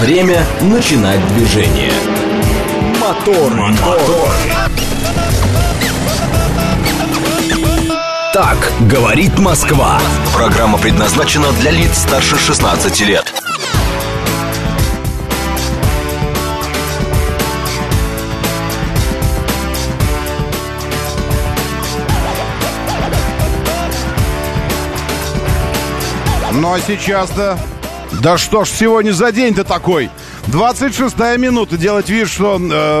Время начинать движение. Мотор. Так говорит Москва. Программа предназначена для лиц старше 16 лет. Ну а сейчас-то... Да что ж сегодня за день-то такой? 26-я минута. Делать вид, что,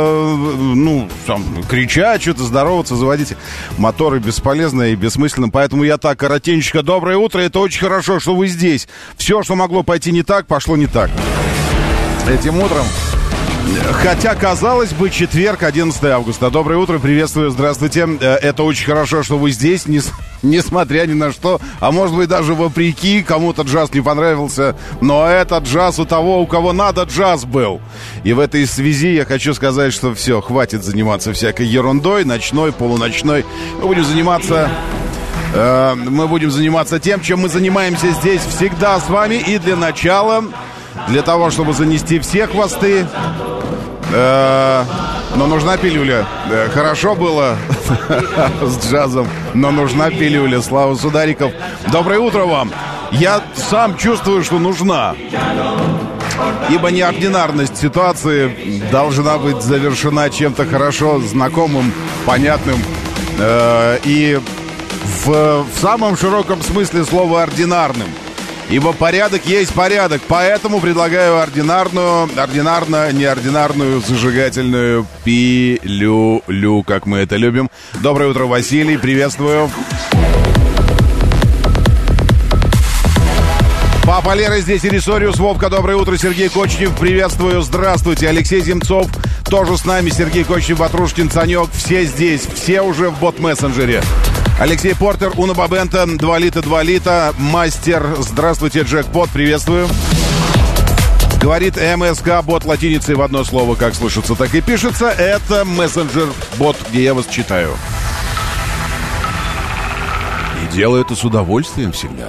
кричать, что-то здороваться, заводить моторы бесполезно и бессмысленно. Поэтому я так, коротенько. Доброе утро. Это очень хорошо, что вы здесь. Все, что могло пойти не так, пошло не так. Этим утром. Хотя, казалось бы, четверг, 11 августа. Доброе утро, приветствую, здравствуйте. Это очень хорошо, что вы здесь, несмотря ни на что. А может быть, даже вопреки, кому-то джаз не понравился. Но это джаз у того, у кого надо, джаз был. И в этой связи я хочу сказать, что все, хватит заниматься всякой ерундой, ночной, полуночной. Мы будем заниматься тем, чем мы занимаемся здесь всегда с вами. И для начала, для того, чтобы занести все хвосты, но нужна пилюля. Хорошо было с джазом, но нужна пилюля. Слава Судариков. Доброе утро вам. Я сам чувствую, что нужна. Ибо неординарность ситуации должна быть завершена чем-то хорошо знакомым, понятным. И в самом широком смысле слова ординарным. Ибо порядок есть порядок. Поэтому предлагаю неординарную зажигательную пилюлю, как мы это любим. Доброе утро, Василий, приветствую. Папа Лера здесь, Ирисориус, Вовка, доброе утро, Сергей Кочнев, приветствую, здравствуйте, Алексей Земцов, тоже с нами, Сергей Кочнев, Ватрушкин, Санек, все здесь, все уже в бот-мессенджере. Алексей Портер, Уна Бабента, 2 лита, мастер, здравствуйте, Джекпот, приветствую. Говорит МСК, бот латиницей в одно слово, как слышится, так и пишется, это мессенджер-бот, где я вас читаю. И делаю это с удовольствием всегда.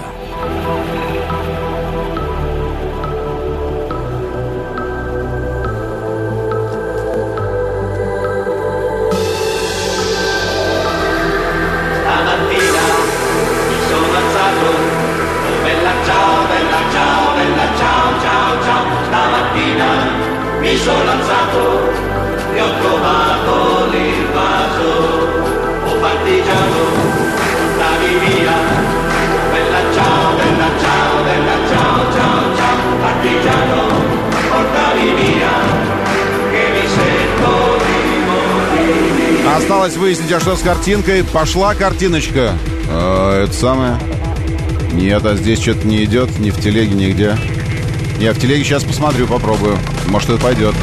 Mi sono alzato e ho trovato l'invaso, oh partigiano, portami via, bella ciao, bella ciao, bella ciao, ciao, ciao, partigiano, portami via, che mi sento di morire. Осталось выяснить, а что с картинкой? Пошла картиночка. Это самое. Нет, а здесь что-то не идет, ни в телеге, нигде. Я в телеге сейчас посмотрю, попробую. Может, это пойдет.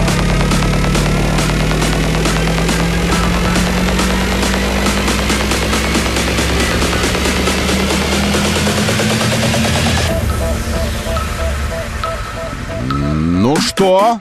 Ну что?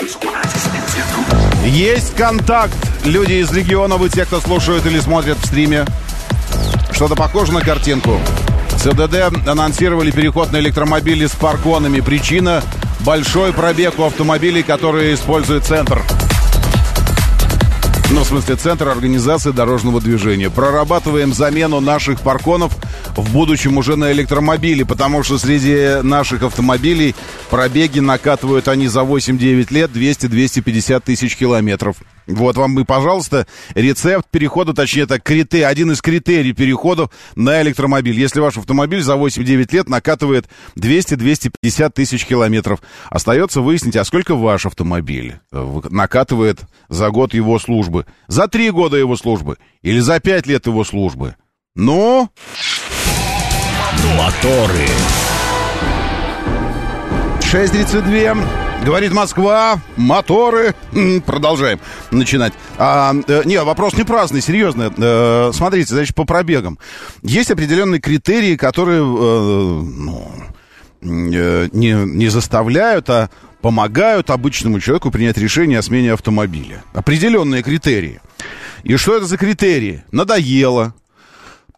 Есть контакт. Люди из регионов и те, кто слушают или смотрят в стриме. Что-то похоже на картинку. ЦДД анонсировали переход на электромобили с парконами. Причина — большой пробег у автомобилей, которые используют центр. Ну, в смысле, центр организации дорожного движения. Прорабатываем замену наших парконов в будущем уже на электромобили, потому что среди наших автомобилей пробеги накатывают они за 8-9 лет 200-250 тысяч километров. Вот вам и, пожалуйста, рецепт перехода, точнее так, один из критерий перехода на электромобиль. Если ваш автомобиль за 8-9 лет накатывает 200-250 тысяч километров, остается выяснить, а сколько ваш автомобиль накатывает за год его службы, за 3 года его службы или за 5 лет его службы. Ну... Моторы. 6:32. Говорит Москва, моторы. Продолжаем начинать. Вопрос не праздный, серьезно. Смотрите, значит, по пробегам. Есть определенные критерии, которые не заставляют, а помогают обычному человеку принять решение о смене автомобиля. Определенные критерии. И что это за критерии? Надоело.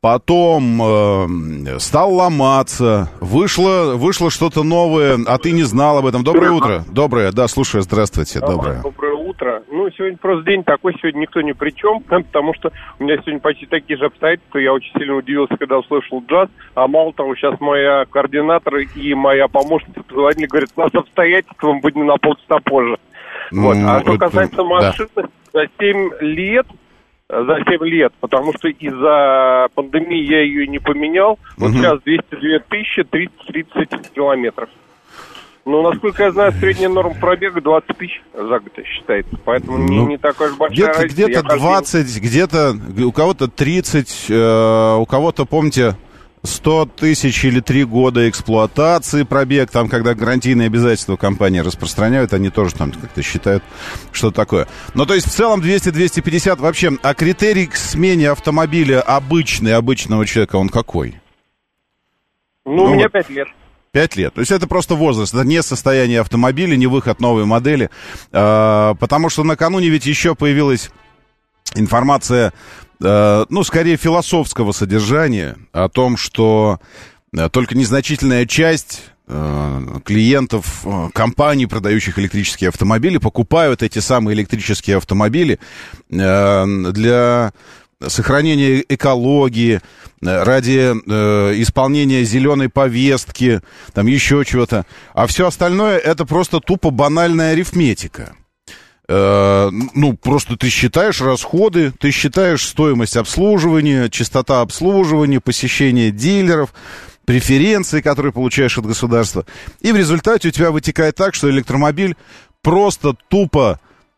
потом стал ломаться, вышло что-то новое, а ты не знал об этом. Доброе утро. Доброе, да, слушаю, здравствуйте, доброе. Доброе утро. Ну, сегодня просто день такой, сегодня никто ни при чем, потому что у меня сегодня почти такие же обстоятельства. Я очень сильно удивился, когда услышал джаз, а мало того, сейчас моя координатор и моя помощница позвонили, говорят, у нас обстоятельства, мы будем на полчаса позже. Вот. А что касается машины, за 7 лет, потому что из-за пандемии я ее не поменял. Вот сейчас 202 тысячи 30 километров. Ну, насколько я знаю, средняя норма пробега 20 тысяч за год считается. Поэтому не такая уж большая разница. Где-то 20, где-то у кого-то 30, у кого-то, помните, 100 тысяч или 3 года эксплуатации пробег, там, когда гарантийные обязательства компании распространяют, они тоже там как-то считают, что такое. Но, то есть, в целом 200-250 вообще, а критерий к смене автомобиля обычного человека, он какой? Ну, у меня 5 лет. 5 лет. То есть это просто возраст, это не состояние автомобиля, не выход новой модели. Потому что накануне ведь еще появилась информация, скорее философского содержания о том, что только незначительная часть клиентов компаний, продающих электрические автомобили, покупают эти самые электрические автомобили для сохранения экологии, ради исполнения зеленой повестки, там еще чего-то. А все остальное это просто тупо банальная арифметика. Просто ты считаешь расходы, ты считаешь стоимость обслуживания, частота обслуживания, посещение дилеров, преференции, которые получаешь от государства. И в результате у тебя вытекает так, что электромобиль просто тупо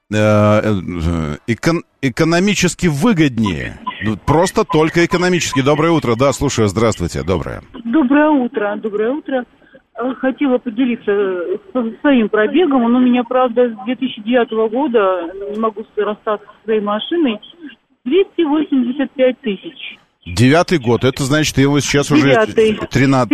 экономически выгоднее. Просто только экономически. Доброе утро. Да, слушаю. Здравствуйте. Доброе. Доброе утро. Хотела поделиться своим пробегом. Он у меня, правда, с 2009 года, не могу расстаться со своей машиной, 285 тысяч. 9-й год. Это значит, его сейчас уже 13.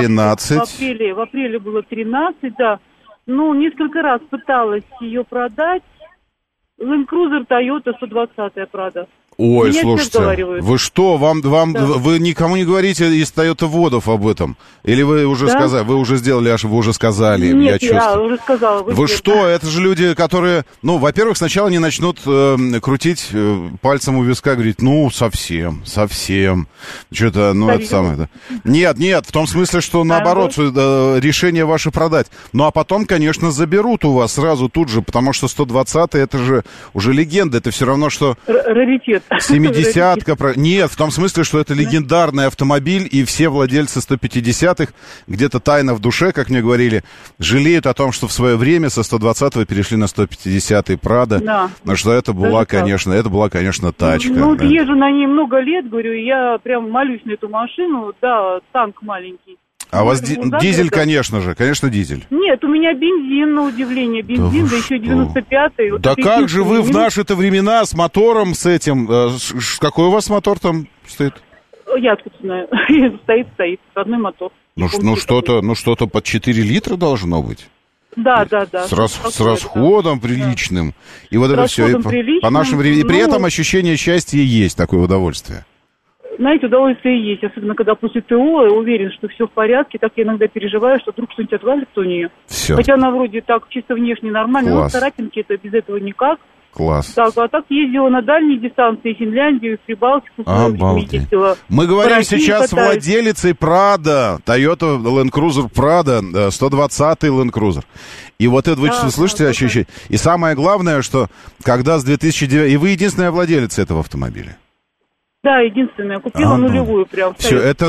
В апреле было 13, да. Несколько раз пыталась ее продать. Land Cruiser Toyota 120-я, правда. Ой, слушайте, вы что, вы никому не говорите из Toyota водов об этом? Или вы уже сказали, вы уже сказали? Нет, я уже сказала. Вы что, это же люди, которые, во-первых, сначала не начнут крутить пальцем у виска, говорить, совсем, что-то, это самое. Нет, в том смысле, что наоборот, решение ваше продать. А потом, конечно, заберут у вас сразу тут же, потому что 120-й, это же уже легенда, это все равно, что... Раритет. 70-ка. Нет, в том смысле, что это легендарный автомобиль, и все владельцы 150-х, где-то тайно в душе, как мне говорили, жалеют о том, что в свое время со 120-го перешли на 150-й Прадо, потому что это была, конечно, тачка. Езжу на ней много лет, говорю, я прям молюсь на эту машину, да, танк маленький. А у вас дизель, конечно, дизель. Нет, у меня бензин, на удивление, да еще 95-й. Да как же вы в наши-то времена с мотором, с этим, какой у вас мотор там стоит? Я откуда знаю, стоит, родной мотор. Что-то под 4 литра должно быть. Да. С расходом приличным. И вот это все, по нашим временам. И при этом ощущение счастья есть, такое удовольствие. Знаете, удовольствие есть, особенно когда после ТО я уверен, что все в порядке, так я иногда переживаю, что вдруг что-нибудь отвалится у нее. Все. Хотя она вроде так чисто внешне нормально, но царапинки это без этого никак. Класс. Так, а так ездила на дальние дистанции, Финляндию, Прибалтику. Обалдеть. Мы говорим сейчас с владелицей Прадо, Toyota Land Cruiser Prado, 120-й Land Cruiser. И вот это вы слышите ощущение. И самое главное, что когда с 2009... И вы единственная владелица этого автомобиля. Да, единственное, купила нулевую прям. Все, это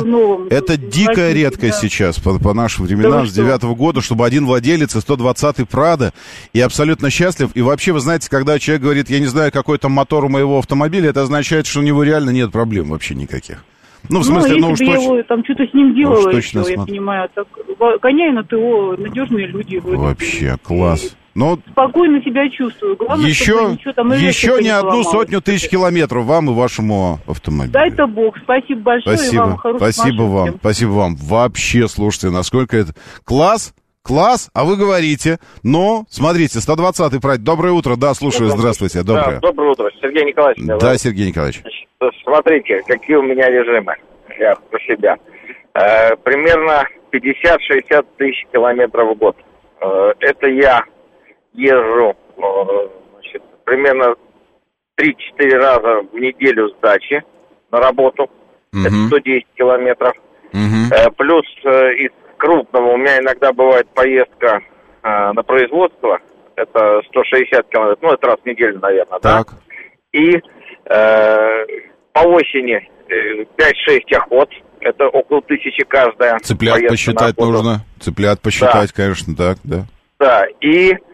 дикая редкость сейчас по нашим временам, с 9-го года, чтобы один владелец 120-й Прадо и абсолютно счастлив. И вообще, вы знаете, когда человек говорит, я не знаю, какой там мотор у моего автомобиля, это означает, что у него реально нет проблем вообще никаких. В смысле, если бы я его там что-то с ним делала, я понимаю, так, гоняю на ТО, надежные люди. Вообще, класс. Спокойно себя чувствую. Главное, еще не одну сотню тысяч километров вам и вашему автомобилю. Дай-то Бог. Спасибо большое. Спасибо. И вам Спасибо вам. Вообще, слушайте, насколько это... Класс. Класс, а вы говорите, но, смотрите, 120-й пробег. Доброе утро, да, слушаю, здравствуйте, доброе. Да, доброе утро, Сергей Николаевич. Да, Сергей Николаевич. Значит, смотрите, какие у меня режимы, я про себя. Примерно 50-60 тысяч километров в год. Это я езжу, значит, примерно 3-4 раза в неделю с дачи на работу. Это 110 километров. Плюс из крупного у меня иногда бывает поездка на производство. Это 160 километров. Ну, это раз в неделю, наверное, так. Да? И по осени 5-6 охот. Это около 1000 каждая. Цыплят посчитать нужно. Цыплят посчитать, да. Конечно, так, да. Да, и 1-2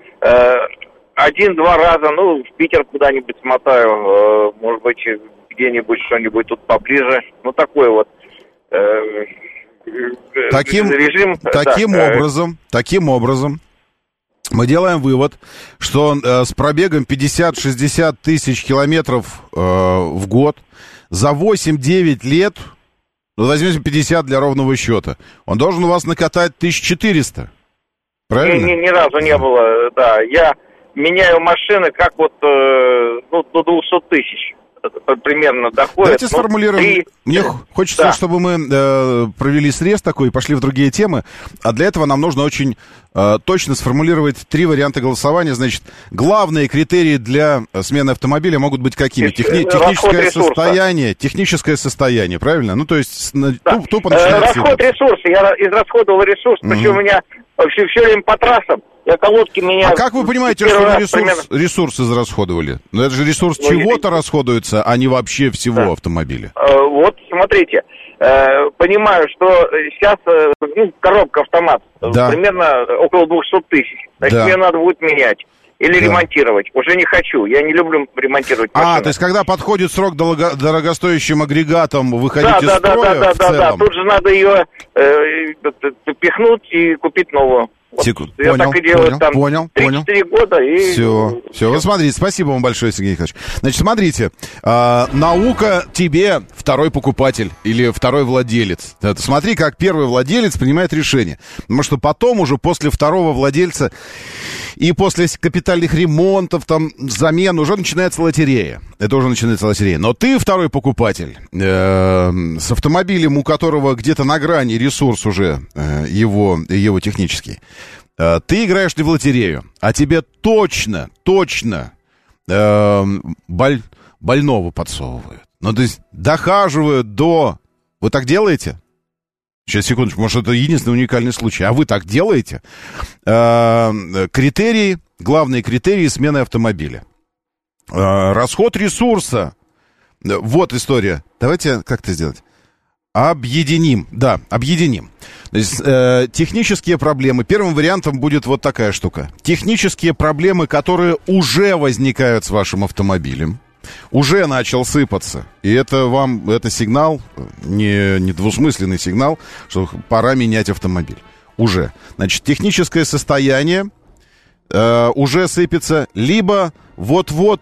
раза, ну, в Питер куда-нибудь смотаю, может быть, где-нибудь что-нибудь тут поближе. Ну, такой вот режим. Таким образом, мы делаем вывод, что с пробегом 50-60 тысяч километров в год за 8-9 лет, ну, возьмем 50 для ровного счета, он должен у вас накатать 1400. Правильно? Ни разу не было, да. Я меняю машины как вот до 200 тысяч. Примерно доходит. Давайте сформулируем. Мне хочется, чтобы мы провели срез такой и пошли в другие темы. А для этого нам нужно очень точно сформулировать 3 варианта голосования. Значит, главные критерии для смены автомобиля могут быть какими? Техническое состояние, правильно? Ну, то есть тупо начинается... Расход ресурса. Я израсходовал ресурс, причем у меня вообще все время по трассам. Я колодки меняю. А как вы понимаете, что вы ресурс израсходовали? Ну, это же ресурс чего-то расходуется, а не вообще всего автомобиля. Вот, смотрите. Понимаю, что сейчас коробка автомат примерно около 200 тысяч. Значит, мне надо будет менять. Или ремонтировать. Уже не хочу. Я не люблю ремонтировать машины. То есть, когда подходит срок дорогостоящим агрегатом, выходить из строя в целом? Да. Тут же надо ее пихнуть и купить новую. Вот я так и делаю, понял. 3-4 года и... Все. Вот смотрите, спасибо вам большое, Сергей Николаевич. Значит, смотрите, наука тебе второй покупатель или второй владелец. Смотри, как первый владелец принимает решение. Потому что потом уже после второго владельца и после капитальных ремонтов, там, замен, уже начинается лотерея. Это уже начинается лотерея. Но ты второй покупатель с автомобилем, у которого где-то на грани ресурс уже его технический. Ты играешь не в лотерею, а тебе точно больного подсовывают. Ну, то есть дохаживают до... Вы так делаете? Сейчас, секундочку, может, это единственный уникальный случай. А вы так делаете? Главные критерии смены автомобиля. Расход ресурса. Вот история. Давайте как-то сделать. Объединим. То есть, технические проблемы. Первым вариантом будет вот такая штука. Технические проблемы, которые уже возникают с вашим автомобилем. Уже начал сыпаться. И это сигнал, не двусмысленный сигнал, что пора менять автомобиль. Уже. Значит, техническое состояние уже сыпется, либо вот-вот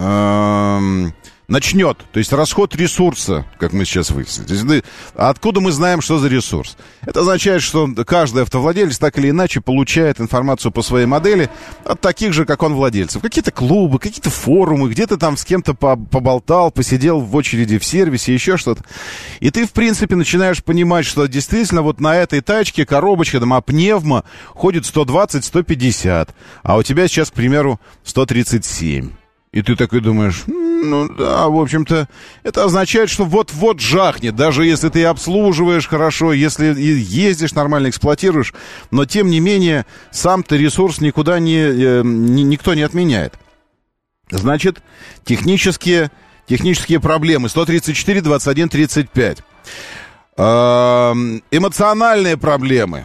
начнет. То есть расход ресурса, как мы сейчас выяснили. То есть, откуда мы знаем, что за ресурс? Это означает, что каждый автовладелец так или иначе получает информацию по своей модели от таких же, как он, владельцев. Какие-то клубы, какие-то форумы, где-то там с кем-то поболтал, посидел в очереди в сервисе, еще что-то. И ты, в принципе, начинаешь понимать, что действительно вот на этой тачке коробочка, там, пневма ходит 120-150, а у тебя сейчас, к примеру, 137. И ты такой думаешь, ну да, в общем-то, это означает, что вот-вот жахнет, даже если ты обслуживаешь хорошо, если ездишь нормально, эксплуатируешь, но тем не менее, сам-то ресурс никуда никто не отменяет. Значит, технические проблемы. 134, 21, 35. Эмоциональные проблемы.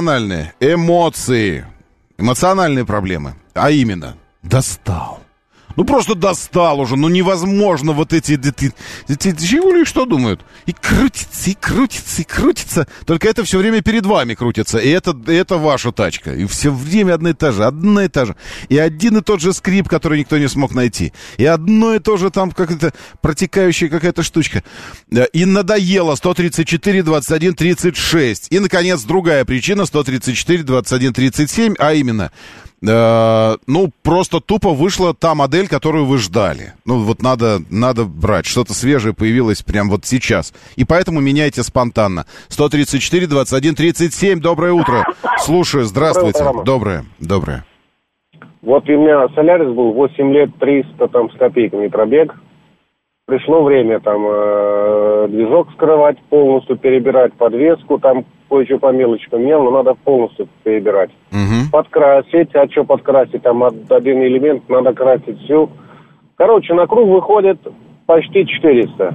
Эмоциональные проблемы. А именно, достал. Ну, просто достал уже. Ну, невозможно вот эти «Жигули» что думают? И крутится, и крутится, и крутится. Только это все время перед вами крутится. И это ваша тачка. И все время одна и та же. И один и тот же скрип, который никто не смог найти. И одно и то же там как-то протекающая какая-то штучка. И надоело 134, 21, 36. И, наконец, другая причина 134, 21, 37, а именно... ну, просто тупо вышла та модель, которую вы ждали. Ну, вот надо брать. Что-то свежее появилось прямо вот сейчас. И поэтому меняйте спонтанно. 134, 21, 37. Доброе утро. Слушаю. Здравствуйте. Доброе. Вот у меня Солярис был 8 лет, 300 там с копейками пробег. Пришло время там движок скрывать, полностью перебирать подвеску, там кое-что по мелочкам менял, но надо полностью перебирать. Подкрасить, а что подкрасить, там один элемент, надо красить все. Короче, на круг выходит почти 400.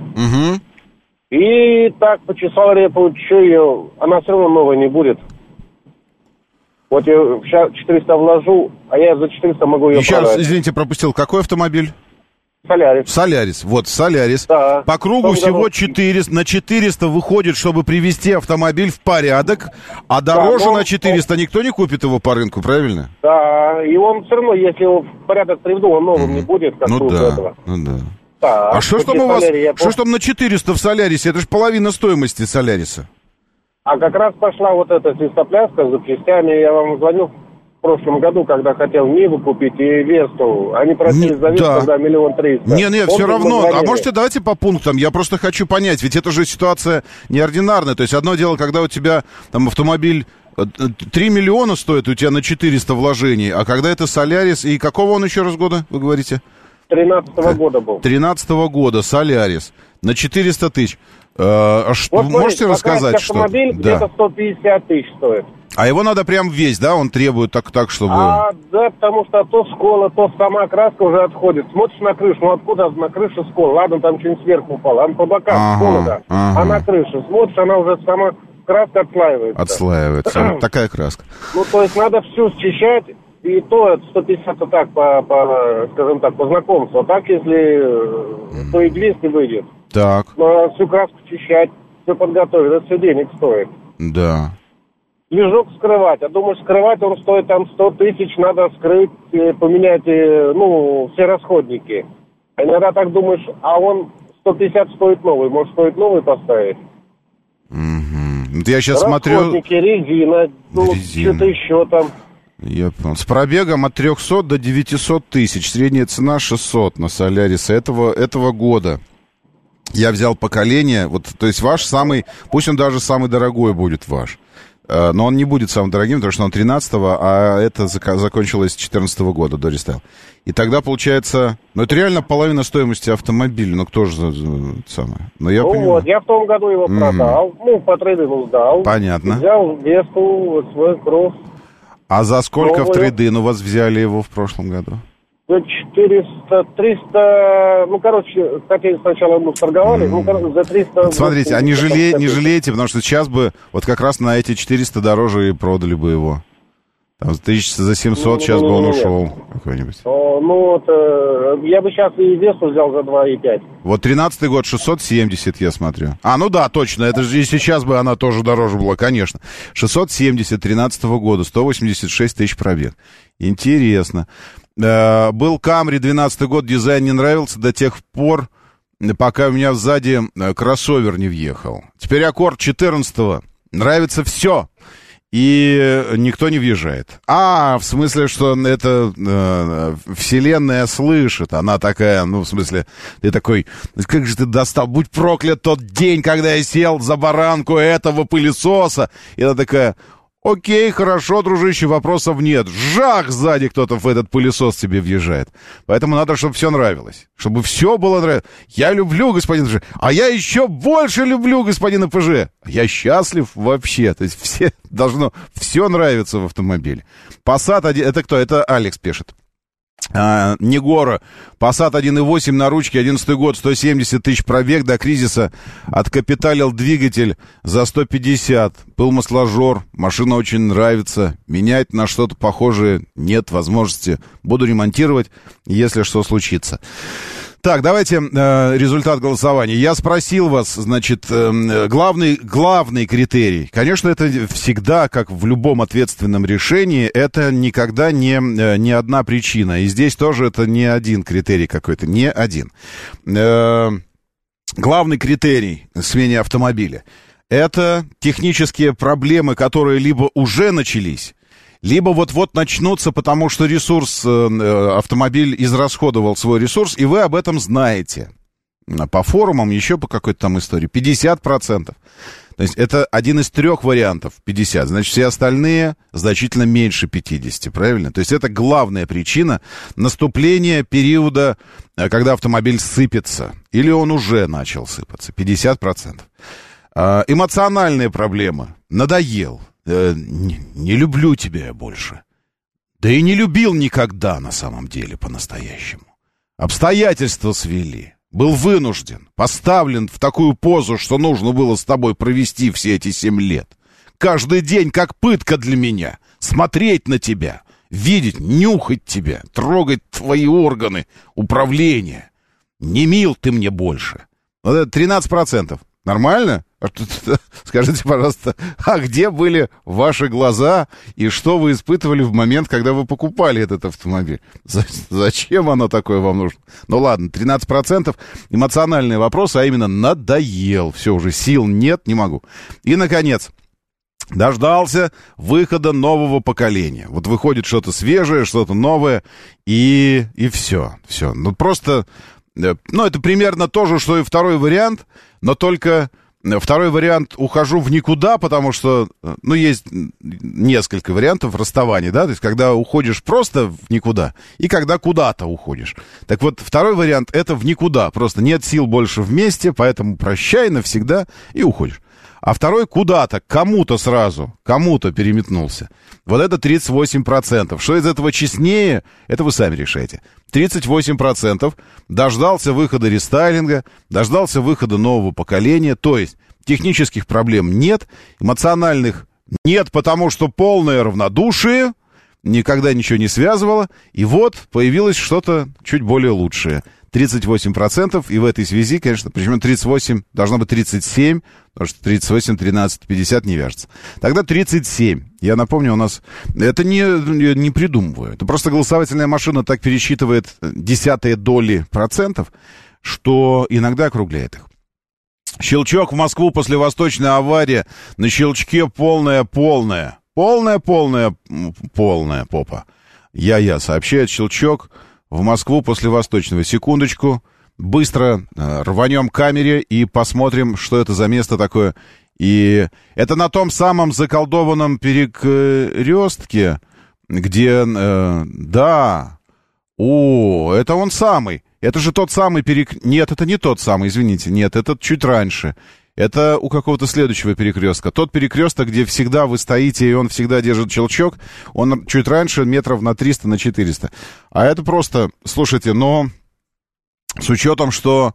И так почесал репу, что ее, она все равно новая не будет. Вот я сейчас 400 вложу, а я за 400 могу ее Еще продать. раз, извините, пропустил. Какой автомобиль? Солярис. Вот, Солярис. Да. По кругу всего 400. На 400 выходит, чтобы привести автомобиль в порядок. А дороже на 400 никто не купит его по рынку, правильно? Да, и он все равно, если его в порядок приведу, он новым не будет, как этого. Ну да. Да, А что ж там у вас, что ж там на 400 в Солярисе? Это же половина стоимости Соляриса. А как раз пошла вот эта свистопляска с запчастями. Я вам звонил в прошлом году, когда хотел Ниву купить и Весту. Они просили за Весту, когда 1 300 000. Не, все равно. А можете давайте по пунктам? Я просто хочу понять, ведь это же ситуация неординарная. То есть одно дело, когда у тебя там автомобиль 3 миллиона стоит, у тебя на 400 вложений, а когда это Солярис, и какого он еще раз года, вы говорите? 13-го года был. 13-го года Солярис на 400 тысяч. Вот можете рассказать, что... Автомобиль где-то 150 тысяч стоит. А его надо прям весь, да? Он требует так, чтобы... Да, потому что то скола, то сама краска уже отходит. Смотришь на крышу, ну откуда на крыше скола? Ладно, там что-нибудь сверху упало, а по бокам скола, да. А на крыше смотришь, она уже сама... Краска отслаивается. Отслаивается. Такая краска. Ну, то есть надо всю счищать, и то 150 так, скажем так, по знакомству. А так, если то и 200 выйдет. Так. Но всю краску счищать, все подготовить, это все денег стоит. Да. Движок скрывать. Я думаю, скрывать он стоит там 100 тысяч, надо вскрыть, поменять, все расходники. А иногда так думаешь, а он 150 стоит новый, может, стоит новый поставить? Я сейчас смотрю... Расходники, резина, что-то еще там. Я понял. С пробегом от 300 до 900 тысяч. Средняя цена 600 на Солярисе этого года. Я взял поколение, вот, то есть ваш самый, пусть он даже самый дорогой будет ваш, но он не будет самым дорогим, потому что он 13-го, а это закончилось 14-го года до рестайл. И тогда получается, это реально половина стоимости автомобиля, кто же самое? Но я понимаю. Вот, я в том году его продал, по трейдину сдал. Понятно. Взял Весту, свой кросс. А за сколько в трейдин у вас взяли его в прошлом году? За 400, 300, хотели сначала торговали, за 300... Смотрите, не жалеете, потому что сейчас бы вот как раз на эти 400 дороже и продали бы его. Там за 700 сейчас бы он ушел какой-нибудь. Я бы сейчас и Весту взял за 2,5. Вот 13-й год 670, я смотрю. Да, точно, это же и сейчас бы она тоже дороже была, конечно. 670 13-го года, 186 тысяч пробег. Интересно. Был Камри, 12-й год, дизайн не нравился до тех пор, пока у меня сзади кроссовер не въехал. Теперь Аккорд 14-го. Нравится все. И никто не въезжает. В смысле, что это вселенная слышит. Она такая, в смысле, ты такой, как же ты достал, будь проклят тот день, когда я сел за баранку этого пылесоса. И она такая, окей, хорошо, дружище, вопросов нет. Жах, сзади кто-то в этот пылесос тебе въезжает. Поэтому надо, чтобы все нравилось. Чтобы все было нравилось. Я люблю господина ПЖ, а я еще больше люблю господина ПЖ. Я счастлив вообще. То есть должно все нравиться в автомобиле. Passat, это кто? Это Алекс пишет. Негора, Passat 1.8 на ручке, 11 год, 170 тысяч пробег, до кризиса откапиталил двигатель за 150. Был масложор, машина очень нравится, менять на что-то похожее нет возможности. Буду ремонтировать, если что случится. Так, давайте результат голосования. Я спросил вас, значит, главный критерий. Конечно, это всегда, как в любом ответственном решении, это никогда не одна причина. И здесь тоже это не один критерий какой-то, не один. Главный критерий смене автомобиля — это технические проблемы, которые либо уже начались, либо вот-вот начнутся, потому что автомобиль израсходовал свой ресурс, и вы об этом знаете. По форумам, еще по какой-то там истории. 50%. То есть это один из 3 вариантов. 50. Значит, все остальные значительно меньше 50. Правильно? То есть это главная причина наступления периода, когда автомобиль сыпется. Или он уже начал сыпаться. 50%. Эмоциональные проблемы. Надоел. Не люблю тебя я больше. Да и не любил никогда на самом деле по-настоящему. Обстоятельства свели. Был вынужден, поставлен в такую позу, что нужно было с тобой провести все эти 7 лет. Каждый день как пытка для меня. Смотреть на тебя, видеть, нюхать тебя, трогать твои органы управления. Не мил ты мне больше. Вот это 13%. Нормально? Скажите, пожалуйста, а где были ваши глаза и что вы испытывали в момент, когда вы покупали этот автомобиль? Зачем оно такое вам нужно? Ну ладно, 13% эмоциональный вопрос, а именно надоел. Все, уже сил нет, не могу. И, наконец, дождался выхода нового поколения. Вот выходит что-то свежее, что-то новое, и все. Ну просто, ну это примерно то же, что и второй вариант, но только... Второй вариант — ухожу в никуда, потому что, ну, есть несколько вариантов расставания, да, то есть когда уходишь просто в никуда и когда куда-то уходишь. Так вот, второй вариант — это в никуда, просто нет сил больше вместе, поэтому прощай навсегда и уходишь. А второй куда-то, кому-то сразу, кому-то переметнулся. Вот это 38%. Что из этого честнее, это вы сами решаете. 38% дождался выхода рестайлинга, дождался выхода нового поколения, то есть технических проблем нет, эмоциональных нет, потому что полное равнодушие, никогда ничего не связывало, и вот появилось что-то чуть более лучшее. 38%, и в этой связи, конечно, почему 38, должно быть 37, потому что 38, 13, 50 не вяжется. Тогда 37. Я напомню, у нас... Это не придумываю. Это просто голосовательная машина так пересчитывает десятые доли процентов, что иногда округляет их. Щелчок в Москву после восточной аварии. На щелчке полная попа. Я сообщает щелчок в Москву после восточного. Секундочку. Быстро рванем к камере и посмотрим, что это за место такое. И это на том самом заколдованном перекрестке, где... да. Это он самый. Это же тот самый Нет, это не тот самый, извините. Нет, это чуть раньше. Это у какого-то следующего перекрестка. Тот перекресток, где всегда вы стоите, и он всегда держит щелчок, он чуть раньше, метров на 300, на 400. А это просто, слушайте, но с учетом, что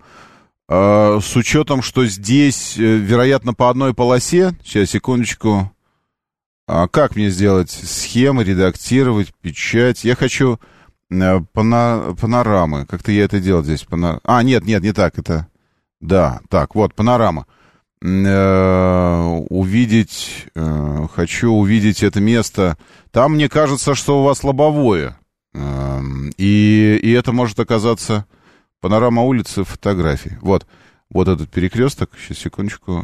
здесь, вероятно, по одной полосе, сейчас, секундочку, как мне сделать схемы, редактировать, печать? Я хочу панорамы, как-то я это делал здесь. Нет, не так, это... Да, так, вот, панорама. Хочу увидеть это место. Там, мне кажется, что у вас лобовое. И это может оказаться панорама улицы, фотографии. Вот этот перекресток. Сейчас, секундочку.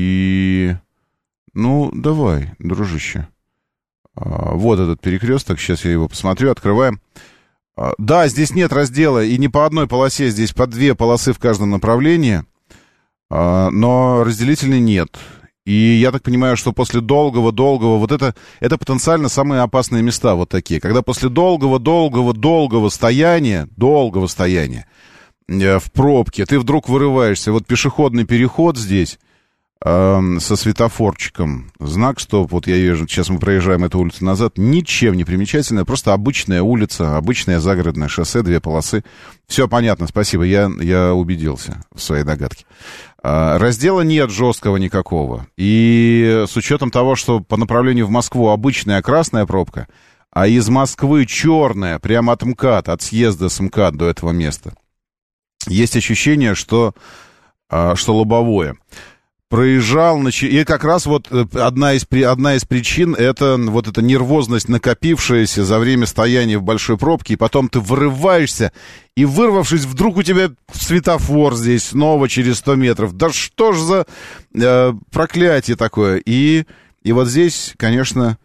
Давай, дружище. Вот этот перекресток. Сейчас я его посмотрю. Открываем. Да, здесь нет раздела. И не по одной полосе. Здесь по 2 полосы в каждом направлении. Но разделителей нет. И я так понимаю, что после долгого, вот это потенциально самые опасные места вот такие. Когда после долгого стояния в пробке ты вдруг вырываешься. Вот пешеходный переход здесь, со светофорчиком. Знак «Стоп». Вот я вижу, сейчас мы проезжаем эту улицу назад. Ничем не примечательная, просто обычная улица, обычное загородное шоссе, 2 полосы. Все понятно, спасибо, я убедился в своей догадке. Раздела нет жесткого никакого. И с учетом того, что по направлению в Москву обычная красная пробка, а из Москвы черная, прямо от МКАД, от съезда с МКАД до этого места, есть ощущение, что лобовое. Проезжал, и как раз вот одна из причин — это вот эта нервозность, накопившаяся за время стояния в большой пробке, и потом ты вырываешься, и вырвавшись, вдруг у тебя светофор здесь снова через 100 метров. Да что ж за проклятие такое? И вот здесь, конечно,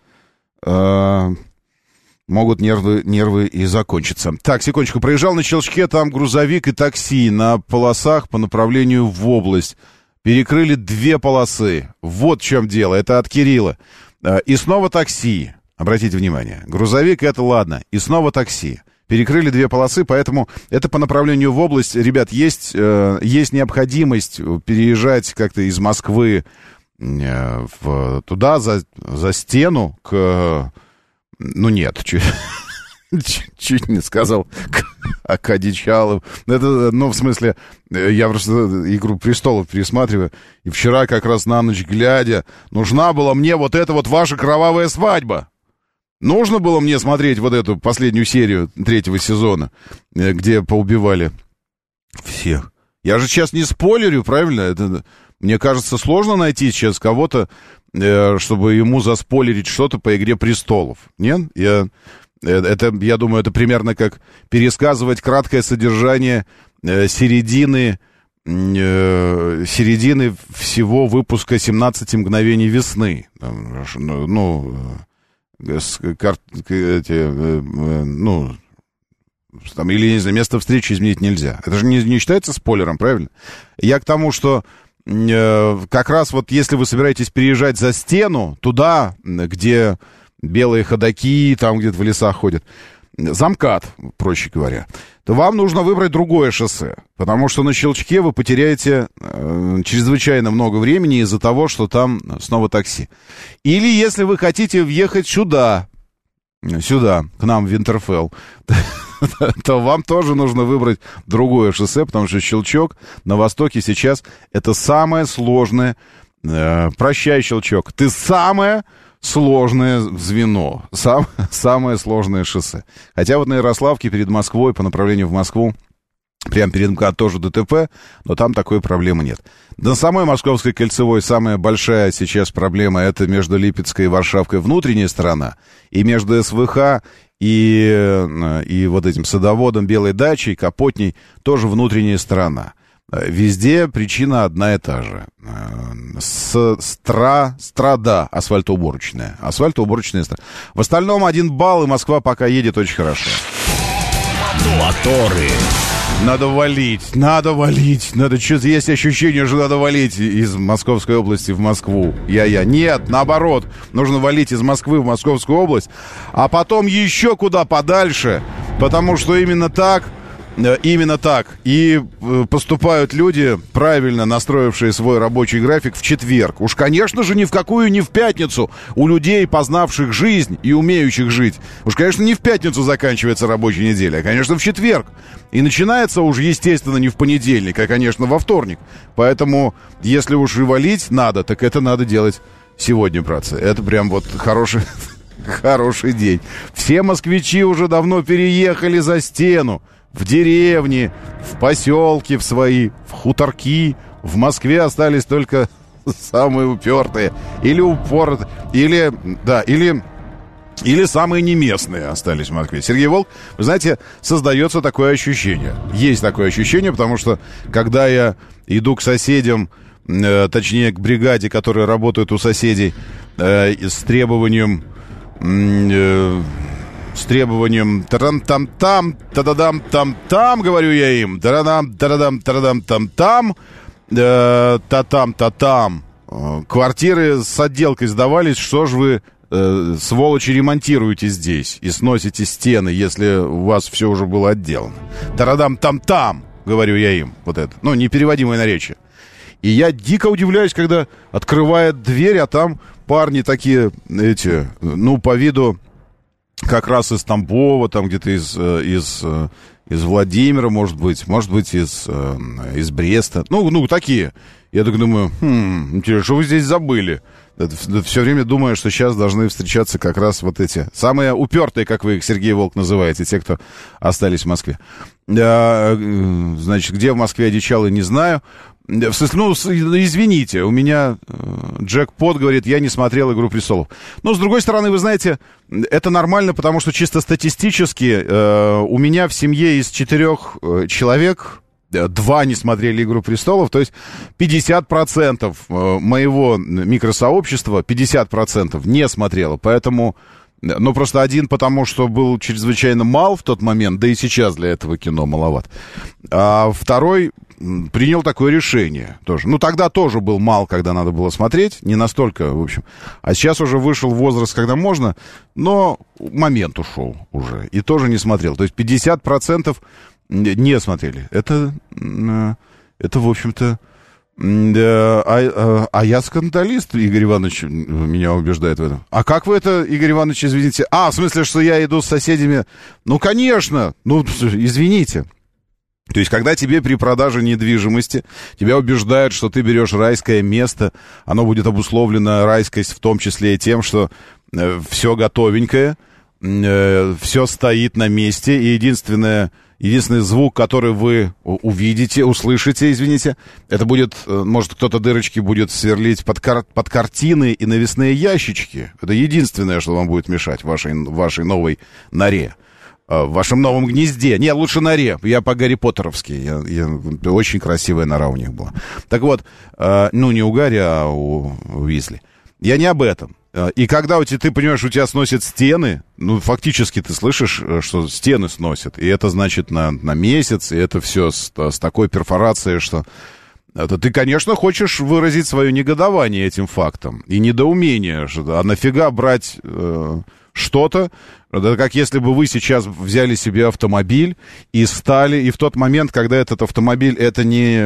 могут нервы и закончиться. Так, секундочку, проезжал на Щелчке, там грузовик и такси на полосах по направлению в область. Перекрыли 2 полосы. Вот в чем дело. Это от Кирилла. И снова такси. Обратите внимание. Грузовик — это ладно. И снова такси. Перекрыли 2 полосы, поэтому это по направлению в область. Ребят, есть необходимость переезжать как-то из Москвы туда, за стену, ну нет, чуть не сказал к одичалам. Это, ну, в смысле, я просто «Игру престолов» пересматриваю, и вчера как раз на ночь глядя, нужна была мне вот эта вот ваша кровавая свадьба. Нужно было мне смотреть вот эту последнюю серию 3-го сезона, где поубивали всех. Я же сейчас не спойлерю, правильно? Это, мне кажется, сложно найти сейчас кого-то, чтобы ему заспойлерить что-то по «Игре престолов». Нет? Я думаю, это примерно как пересказывать краткое содержание середины всего выпуска «17 мгновений весны». Там, или, не знаю, место встречи изменить нельзя. Это же не считается спойлером, правильно? Я к тому, что как раз вот если вы собираетесь переезжать за стену, туда, где белые ходаки, там где-то в лесах ходят, за МКАД, проще говоря, то вам нужно выбрать другое шоссе, потому что на Щелчке вы потеряете чрезвычайно много времени из-за того, что там снова такси. Или если вы хотите въехать сюда, к нам в Винтерфелл, то вам тоже нужно выбрать другое шоссе, потому что Щелчок на востоке сейчас это самое сложное. Прощай, Щелчок, ты самое сложное звено, самое сложное шоссе. Хотя вот на Ярославке перед Москвой, по направлению в Москву, прямо перед МКАД тоже ДТП, но там такой проблемы нет. На самой Московской кольцевой самая большая сейчас проблема — это между Липецкой и Варшавкой внутренняя сторона, и между СВХ и вот этим садоводом, Белой дачей, Капотней тоже внутренняя сторона. Везде причина одна и та же. Страда асфальтоуборочная. Асфальтоуборочная страда. В остальном 1 балл, и Москва пока едет очень хорошо. Моторы. Надо валить. Что-то есть ощущение, что надо валить из Московской области в Москву. Нет, наоборот. Нужно валить из Москвы в Московскую область, а потом еще куда подальше, потому что именно так и поступают люди, правильно настроившие свой рабочий график в четверг. Уж, конечно же, ни в какую не в пятницу. У людей, познавших жизнь и умеющих жить. Уж, конечно, не в пятницу заканчивается рабочая неделя, а, конечно, в четверг. И начинается уж, естественно, не в понедельник, а, конечно, во вторник. Поэтому, если уж и валить надо, так это надо делать сегодня, братцы. Это прям вот хороший день. Все москвичи уже давно переехали за стену. В деревни, в поселки в свои, в хуторки. В Москве остались только самые упертые. Или упоротые. Или самые неместные остались в Москве. Сергей Волк, вы знаете, создается такое ощущение. Есть такое ощущение, потому что, когда я иду к соседям, точнее, к бригаде, которые работают у соседей, с требованием тарам-там-там, та-да-дам-там-там, говорю я им, тарадам-тарадам-тарадам-там-там, та-там-та-там. Квартиры с отделкой сдавались, что ж вы, сволочи, ремонтируете здесь и сносите стены, если у вас все уже было отделано. Тарадам-там-там, говорю я им, вот это, непереводимое наречие. И я дико удивляюсь, когда открывает дверь, а там парни такие, по виду как раз из Тамбова, там где-то из Владимира, может быть, из Бреста. Ну, такие. Я так думаю, интересно, что вы здесь забыли? Все время думаю, что сейчас должны встречаться как раз вот эти самые упертые, как вы их, Сергей Волк, называете, те, кто остались в Москве. Значит, где в Москве одичалый, не знаю. В смысле, извините, у меня джекпот говорит, я не смотрел «Игру престолов». Но, с другой стороны, вы знаете, это нормально, потому что чисто статистически у меня в семье из 4 человек 2 не смотрели «Игру престолов», то есть 50% моего микросообщества, 50% не смотрело, поэтому... Ну, просто один, потому что был чрезвычайно мал в тот момент, да и сейчас для этого кино маловат. А второй принял такое решение тоже. Ну, тогда тоже был мал, когда надо было смотреть, не настолько, в общем. А сейчас уже вышел возраст, когда можно, но момент ушел уже, и тоже не смотрел. То есть 50% не смотрели. Это в общем-то... А я скандалист, Игорь Иванович меня убеждает в этом. А как вы это, Игорь Иванович, извините? В смысле, что я иду с соседями? Ну, конечно, извините. То есть, когда тебе при продаже недвижимости тебя убеждают, что ты берешь райское место, оно будет обусловлено райскость в том числе и тем, что все готовенькое, все стоит на месте, и единственный звук, который вы увидите, услышите, извините, это будет, может, кто-то дырочки будет сверлить под картины и навесные ящички. Это единственное, что вам будет мешать в вашей новой норе, в вашем новом гнезде. Нет, лучше норе. Я по-гарри-поттеровски. Очень красивая нора у них была. Так вот, не у Гарри, а у Уизли. Я не об этом. И когда ты понимаешь, у тебя сносят стены, фактически ты слышишь, что стены сносят, и это значит на месяц, и это все с такой перфорацией, что ты, конечно, хочешь выразить свое негодование этим фактом и недоумение, а нафига брать что-то, это как если бы вы сейчас взяли себе автомобиль и в тот момент, когда этот автомобиль, это не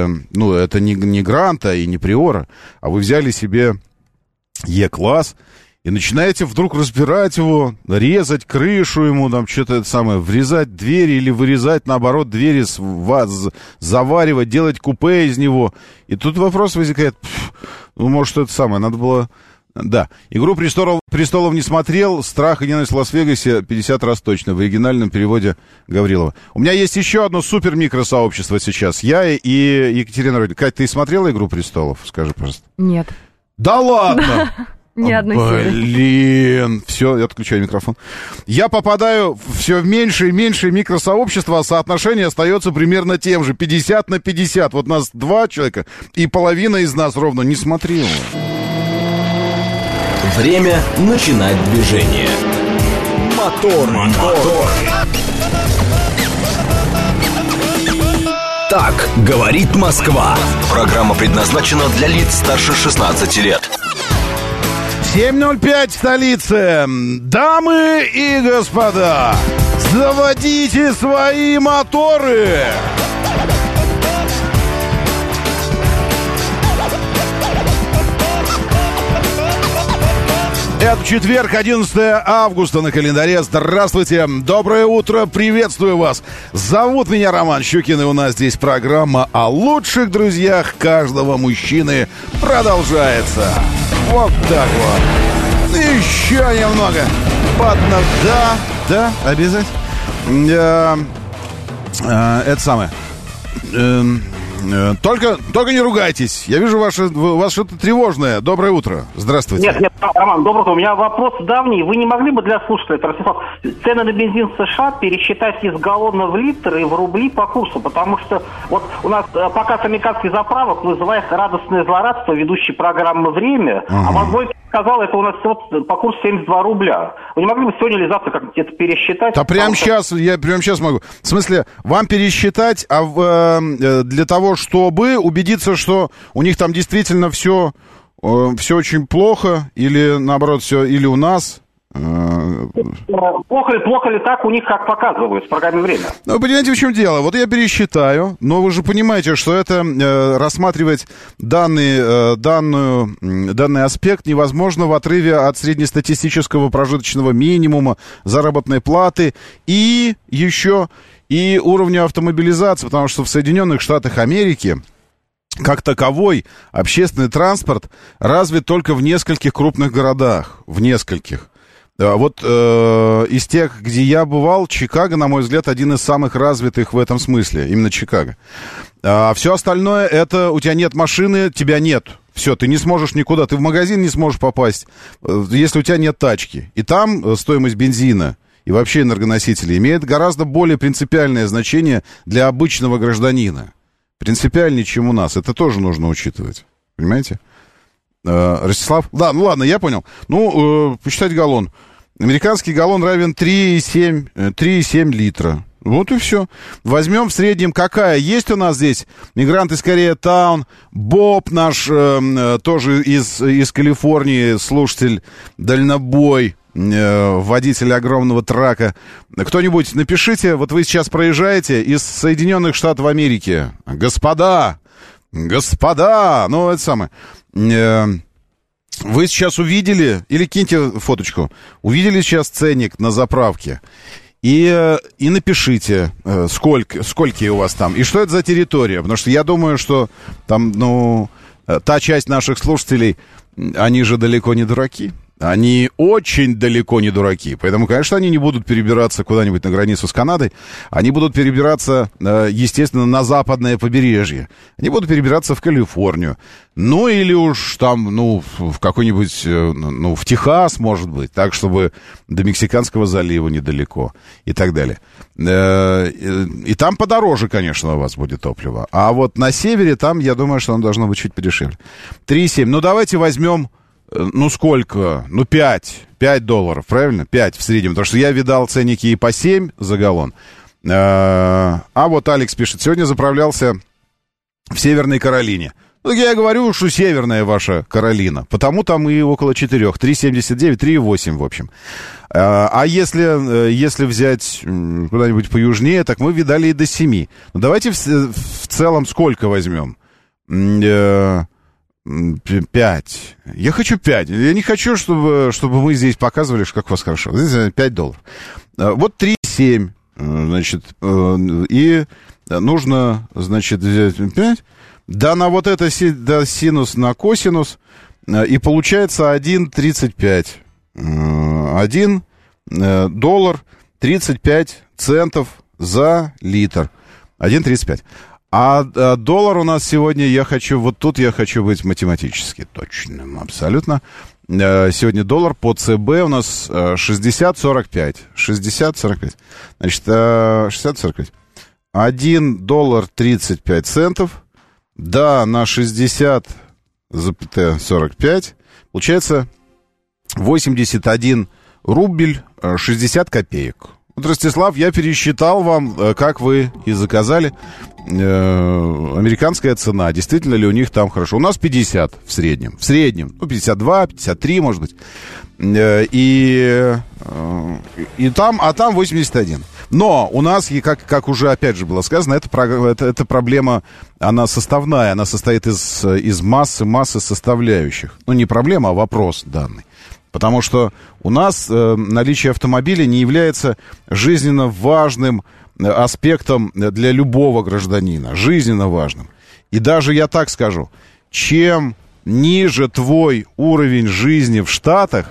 Гранта и не Приора, а вы взяли себе Е-класс, и начинаете вдруг разбирать его, резать крышу ему, там что-то врезать двери или вырезать, наоборот, двери, заваривать, делать купе из него. И тут вопрос возникает, может, надо было... Да, «Игру престолов» не смотрел, «Страх и ненависть в Лас-Вегасе» 50 раз точно, в оригинальном переводе Гаврилова. У меня есть еще одно супер-микросообщество сейчас, я и Екатерина Родина. Кать, ты смотрела «Игру престолов»? Скажи, пожалуйста. Нет. Да ладно! Ни одной серии. Блин, все, я отключаю микрофон. Я попадаю все в меньше и меньше микросообщества, а соотношение остается примерно тем же, 50/50. Вот нас 2 человека, и половина из нас ровно не смотрела. Время начинать движение. Мотор. Так говорит Москва. Программа предназначена для лиц старше 16 лет. 7:05 в столице. Дамы и господа, заводите свои моторы. Это четверг, 11 августа на календаре. Здравствуйте, доброе утро, приветствую вас. Зовут меня Роман Щукин, и у нас здесь программа о лучших друзьях каждого мужчины продолжается. Вот так вот. Еще немного. Да, обязательно. Это самое. Только не ругайтесь. Я вижу, у вас что-то тревожное. Доброе утро. Здравствуйте. Нет, Роман, доброе утро. У меня вопрос давний. Вы не могли бы для слушателей, Ростислав, цены на бензин в США пересчитать из галлона в литр и в рубли по курсу? Потому что вот у нас показ американских заправок вызывает радостное злорадство ведущей программы «Время». А мой сказал, это у нас по курсу 72 рубля. Вы не могли бы сегодня или завтра как-то это пересчитать? Да прямо сейчас могу. В смысле, вам пересчитать, для того, чтобы убедиться, что у них там действительно все очень плохо, или наоборот, все, или у нас Плохо ли так у них, как показывают в программе «Время»? Ну, понимаете, в чем дело? Вот я пересчитаю, но вы же понимаете, что это рассматривать данный аспект невозможно в отрыве от среднестатистического прожиточного минимума, заработной платы и еще и уровня автомобилизации, потому что в Соединенных Штатах Америки как таковой общественный транспорт развит только в нескольких крупных городах, в нескольких. Вот из тех, где я бывал, Чикаго, на мой взгляд, один из самых развитых в этом смысле, именно Чикаго. А все остальное, это у тебя нет машины, тебя нет. Все, ты не сможешь никуда, ты в магазин не сможешь попасть, если у тебя нет тачки. И там стоимость бензина и вообще энергоносителей имеет гораздо более принципиальное значение для обычного гражданина. Принципиальнее, чем у нас. Это тоже нужно учитывать. Понимаете? Ростислав? Да, ну ладно, я понял. Посчитать галлон. Американский галлон равен 3,7 литра. Вот и все. Возьмем в среднем, какая есть у нас здесь. Мигрант из Кореятаун. Боб наш, тоже из Калифорнии, слушатель, дальнобой, водитель огромного трака. Кто-нибудь напишите, вот вы сейчас проезжаете из Соединенных Штатов Америки. Господа, ну это самое... Вы сейчас увидели, или киньте фоточку, увидели сейчас ценник на заправке, и напишите, сколько у вас там, и что это за территория, потому что я думаю, что там, та часть наших слушателей, они же далеко не дураки. Они очень далеко не дураки. Поэтому, конечно, они не будут перебираться куда-нибудь на границу с Канадой. Они будут перебираться, естественно, на западное побережье. Они будут перебираться в Калифорнию. Ну, или уж там, в какой-нибудь, в Техас, может быть. Так, чтобы до Мексиканского залива недалеко. И так далее. И там подороже, конечно, у вас будет топливо. А вот на севере, там, я думаю, что оно должно быть чуть подешевле. 3,7. Давайте возьмем... сколько? 5 долларов, правильно? 5 в среднем, потому что я видал ценники и по 7 за галлон. А вот Алекс пишет, сегодня заправлялся в Северной Каролине. Я говорю, что северная ваша Каролина, потому там и около 4, 3,79, 3,8 в общем. А если взять куда-нибудь поюжнее, так мы видали и до 7. Давайте в целом сколько возьмем? 5. Я хочу 5. Я не хочу, чтобы мы здесь показывали, как у вас хорошо. Здесь 5 долларов. Вот 3,7. Значит, и нужно, значит, взять 5. Да на вот это синус на косинус. И получается 1,35. 1 доллар 35 центов за литр. 1,35. А доллар у нас сегодня, я хочу быть математически точным, абсолютно. Сегодня доллар по ЦБ у нас 60,45. 60,45. Значит, 60,45. 1 доллар 35 центов. Да, на 60,45. Получается 81 рубль 60 копеек. Вот, Ростислав, я пересчитал вам, как вы и заказали, американская цена. Действительно ли у них там хорошо? У нас 50 в среднем. 52, 53, может быть. И там 81. Но у нас, как уже опять же было сказано, эта проблема, она составная. Она состоит из массы составляющих. Не проблема, а вопрос данный. Потому что у нас наличие автомобиля не является жизненно важным аспектом для любого гражданина. Жизненно важным. И даже я так скажу, чем ниже твой уровень жизни в Штатах,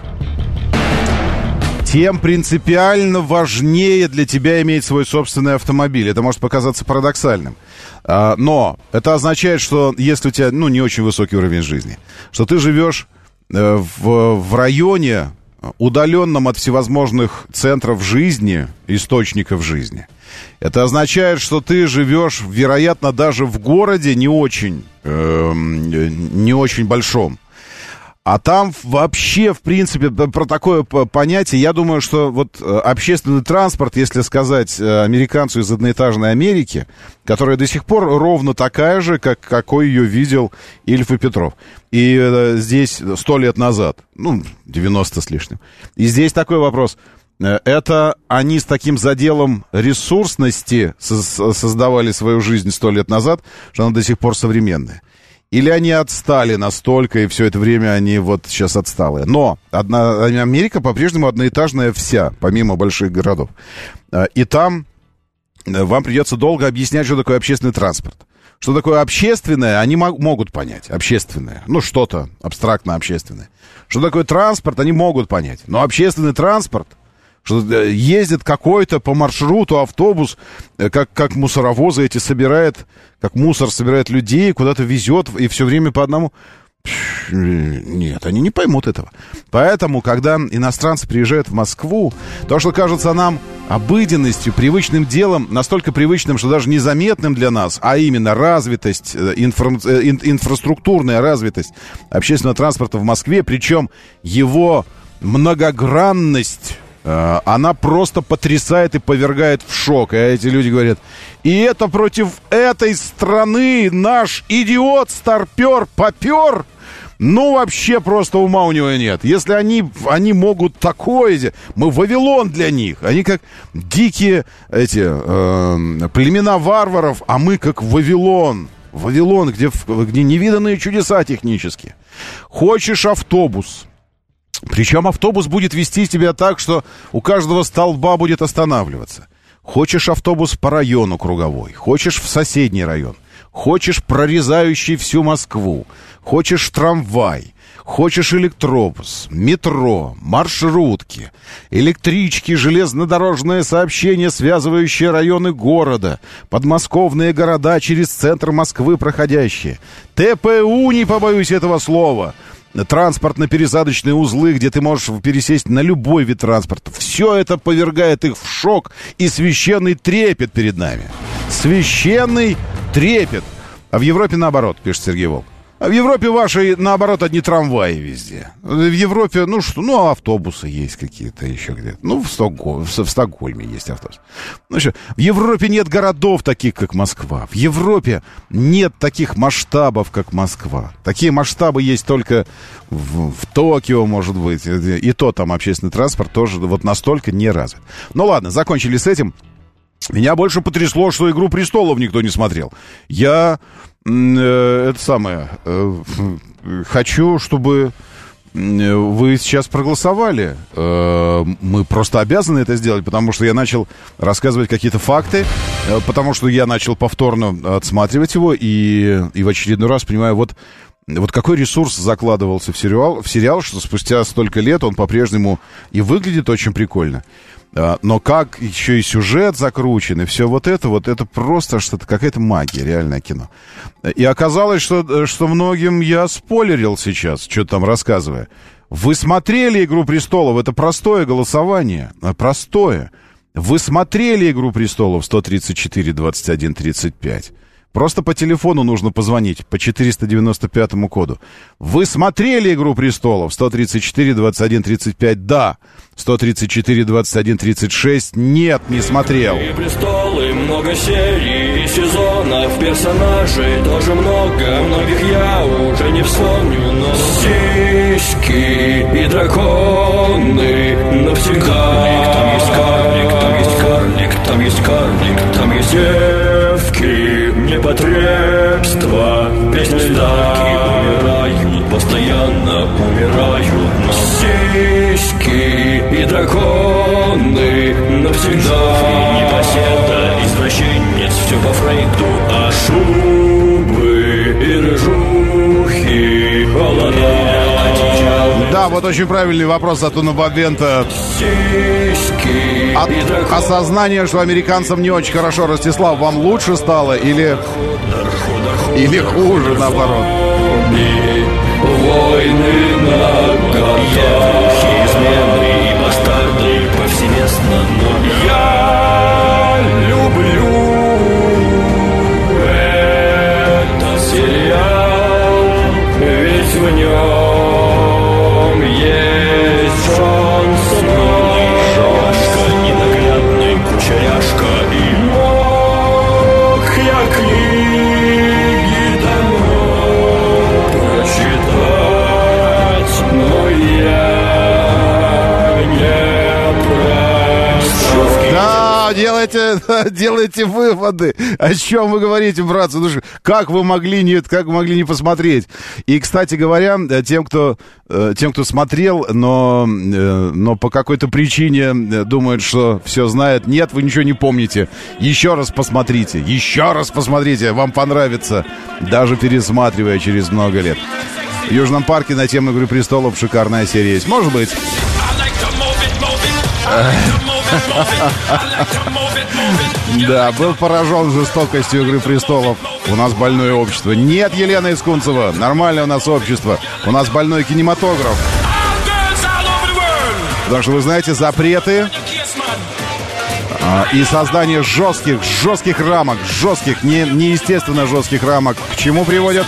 тем принципиально важнее для тебя иметь свой собственный автомобиль. Это может показаться парадоксальным. Но это означает, что если у тебя не очень высокий уровень жизни, что ты живешь в районе, удаленном от всевозможных центров жизни, источников жизни. Это означает, что ты живешь, вероятно, даже в городе не очень большом. А там вообще, в принципе, про такое понятие, я думаю, что вот общественный транспорт, если сказать американцу из одноэтажной Америки, которая до сих пор ровно такая же, какой ее видел Ильф и Петров. И здесь 100 лет назад, 90 с лишним. И здесь такой вопрос. Это они с таким заделом ресурсности создавали свою жизнь 100 лет назад, что она до сих пор современная. Или они отстали настолько, и все это время они вот сейчас отсталые. Но Америка по-прежнему одноэтажная вся, помимо больших городов. И там вам придется долго объяснять, что такое общественный транспорт. Что такое общественное, они могут понять. Общественное. Что-то абстрактно общественное. Что такое транспорт, они могут понять. Но общественный транспорт, что ездит какой-то по маршруту автобус, как мусоровозы эти собирает, как мусор собирает людей, куда-то везет, и все время по одному. Нет, они не поймут этого. Поэтому, когда иностранцы приезжают в Москву, то, что кажется нам обыденностью, привычным делом, настолько привычным, что даже незаметным для нас, а именно развитость, инфраструктурная развитость общественного транспорта в Москве, причем его многогранность, она просто потрясает и повергает в шок. И эти люди говорят: и это против этой страны наш идиот старпер попер. Вообще просто ума у него нет. Если они могут такое, мы Вавилон для них. Они как дикие племена варваров, а мы как Вавилон. Вавилон, где невиданные чудеса технические. Хочешь автобус? Причем автобус будет вести тебя так, что у каждого столба будет останавливаться. Хочешь автобус по району круговой, хочешь в соседний район, хочешь прорезающий всю Москву, хочешь трамвай, хочешь электробус, метро, маршрутки, электрички, железнодорожное сообщение, связывающее районы города, подмосковные города через центр Москвы проходящие, ТПУ, не побоюсь этого слова, транспортно-пересадочные узлы, где ты можешь пересесть на любой вид транспорта. Все это повергает их в шок и священный трепет перед нами. Священный трепет. А в Европе наоборот, пишет Сергей Волк. А в Европе вашей, наоборот, одни трамваи везде. В Европе, автобусы есть какие-то еще где-то. В Стокгольме есть автобус. В Европе нет городов таких, как Москва. В Европе нет таких масштабов, как Москва. Такие масштабы есть только в Токио, может быть. И то там общественный транспорт тоже вот настолько не развит. Ладно, закончили с этим. Меня больше потрясло, что «Игру престолов» никто не смотрел. Я хочу, чтобы вы сейчас проголосовали. Мы просто обязаны это сделать, потому что я начал рассказывать какие-то факты, потому что я начал повторно отсматривать его, и в очередной раз понимаю, вот какой ресурс закладывался в сериал, что спустя столько лет он по-прежнему и выглядит очень прикольно. Но как еще и сюжет закручен, и все это просто что-то, какая-то магия, реальное кино. И оказалось, что многим я спойлерил сейчас, что-то там рассказывая. Вы смотрели «Игру престолов», это простое голосование, простое. Вы смотрели «Игру престолов» 134-21-35. Просто по телефону нужно позвонить по 495-му коду. Вы смотрели «Игру престолов» 134-21-35? Да. 134-21-36? Нет, не смотрел. И престолы, много серий и сезонов, персонажей тоже много, многих я уже не вспомню, но сиськи и драконы навсегда. Там есть карлик, там есть карлик, там есть карлик, там есть девки, непотребства, песни старки умирают, постоянно умирают, но сиськи и драконы навсегда. Непоседа, извращенец, все по Фрейду, а шубы и рыжухи, холода. Да, вот очень правильный вопрос от Унабабента. Осознание, что американцам не очень хорошо. Ростислав, вам лучше стало или хуже, наоборот? Войны на годах, измены и бастарды повсеместно, но я люблю этот сериал, ведь в нем Да, делайте выводы. О чем вы говорите, братцы? Ну, как вы могли не посмотреть? И, кстати говоря, тем, кто смотрел, но по какой-то причине думают, что все знает. Нет, вы ничего не помните. Еще раз посмотрите. Вам понравится, даже пересматривая через много лет. В Южном парке на тему «Игры престолов» шикарная серия есть. Может быть. Да, был поражен жестокостью «Игры престолов». У нас больное общество. Нет, Елена Искунцева, нормальное у нас общество. У нас больной кинематограф. Потому что, вы знаете, запреты и создание жестких рамок, неестественно жестких рамок. К чему приводят?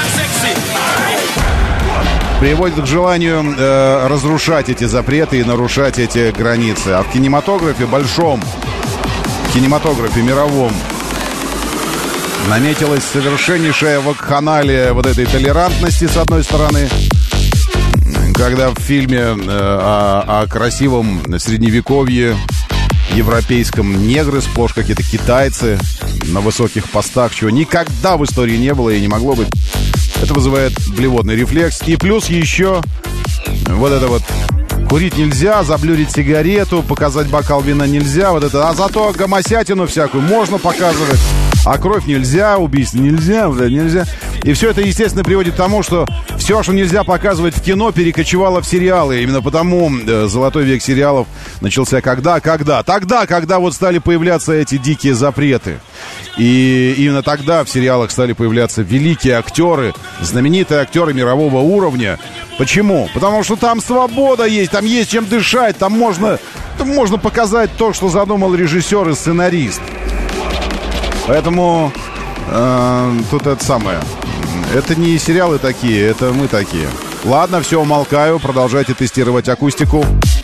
Приводит к желанию разрушать эти запреты и нарушать эти границы. А в кинематографе большом, кинематографе мировом, наметилась совершеннейшая вакханалия вот этой толерантности, с одной стороны, когда в фильме о красивом средневековье европейском негры, сплошь какие-то китайцы на высоких постах, чего никогда в истории не было и не могло быть. Это вызывает блевотный рефлекс. И плюс еще вот это вот: курить нельзя, заблюрить сигарету, показать бокал вина нельзя, вот это. А зато гомосятину всякую можно показывать. А кровь нельзя, убийство нельзя, нельзя. И все это, естественно, приводит к тому, что все, что нельзя показывать в кино, перекочевало в сериалы. Именно потому золотой век сериалов начался когда? Тогда, когда вот стали появляться эти дикие запреты. И именно тогда в сериалах стали появляться великие актеры, знаменитые актеры мирового уровня. Почему? Потому что там свобода есть, там есть чем дышать, там можно показать то, что задумал режиссер и сценарист. Поэтому тут это самое. Это не сериалы такие, это мы такие. Ладно, все, умолкаю, продолжайте тестировать акустику.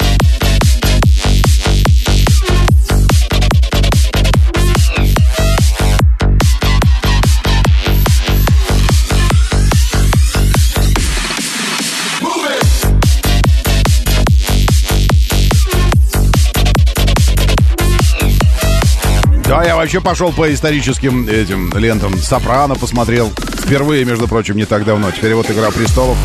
Да, я вообще пошел по историческим этим лентам. «Сопрано» посмотрел. Впервые, между прочим, не так давно. Теперь вот «Игра престолов».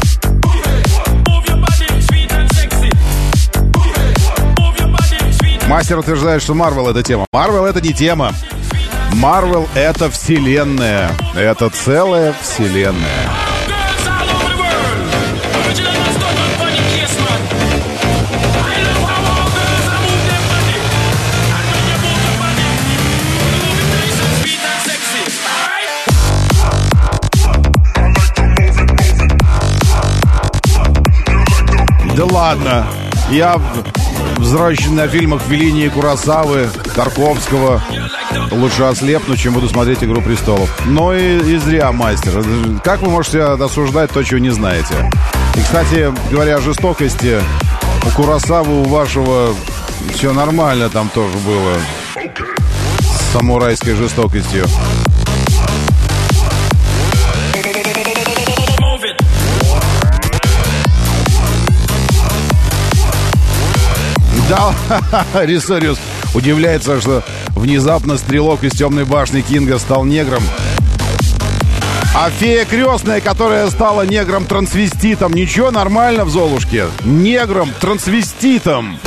Мастер утверждает, что Марвел — это тема. Марвел — это не тема. Марвел — это вселенная. Это целая вселенная. Да ладно. Я взращен на фильмах Феллини и Куросавы, Тарковского. Лучше ослепну, чем буду смотреть «Игру престолов». Но и зря, мастер. Как вы можете осуждать то, чего не знаете? И, кстати, говоря о жестокости, у Куросавы, у вашего, все нормально там тоже было. С самурайской жестокостью. Да, Рисориус удивляется, что внезапно стрелок из «Темной башни» Кинга стал негром. А фея крестная, которая стала негром-трансвеститом, ничего, нормально в «Золушке»? Негром-трансвеститом.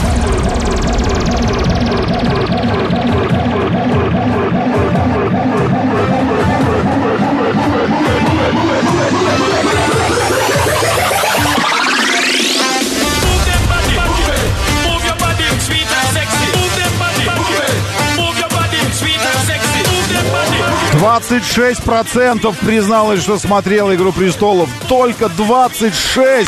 — 26% призналось, что смотрел «Игру престолов». Только 26%!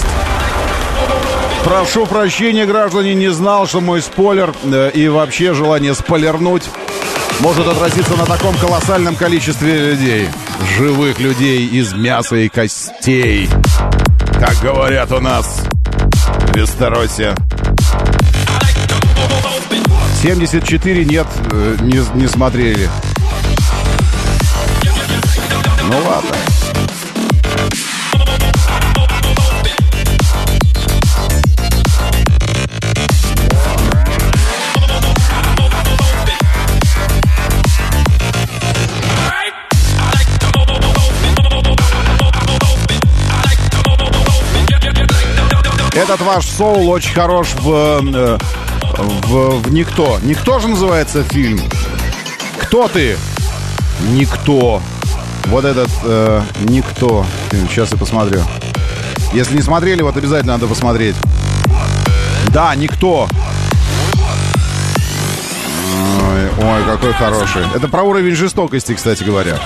Прошу прощения, граждане, не знал, что мой спойлер и вообще желание спойлернуть может отразиться на таком колоссальном количестве людей. Живых людей из мяса и костей. Как говорят у нас в Вестеросе. 74 нет, не смотрели. Ну ладно. Этот ваш соул очень хорош в «Никто». «Никто» же называется фильм. «Кто ты?» «Никто». Вот этот «Никто». Сейчас я посмотрю. Если не смотрели, вот обязательно надо посмотреть. Да, «Никто». Ой, какой хороший. Это про уровень жестокости, кстати говоря.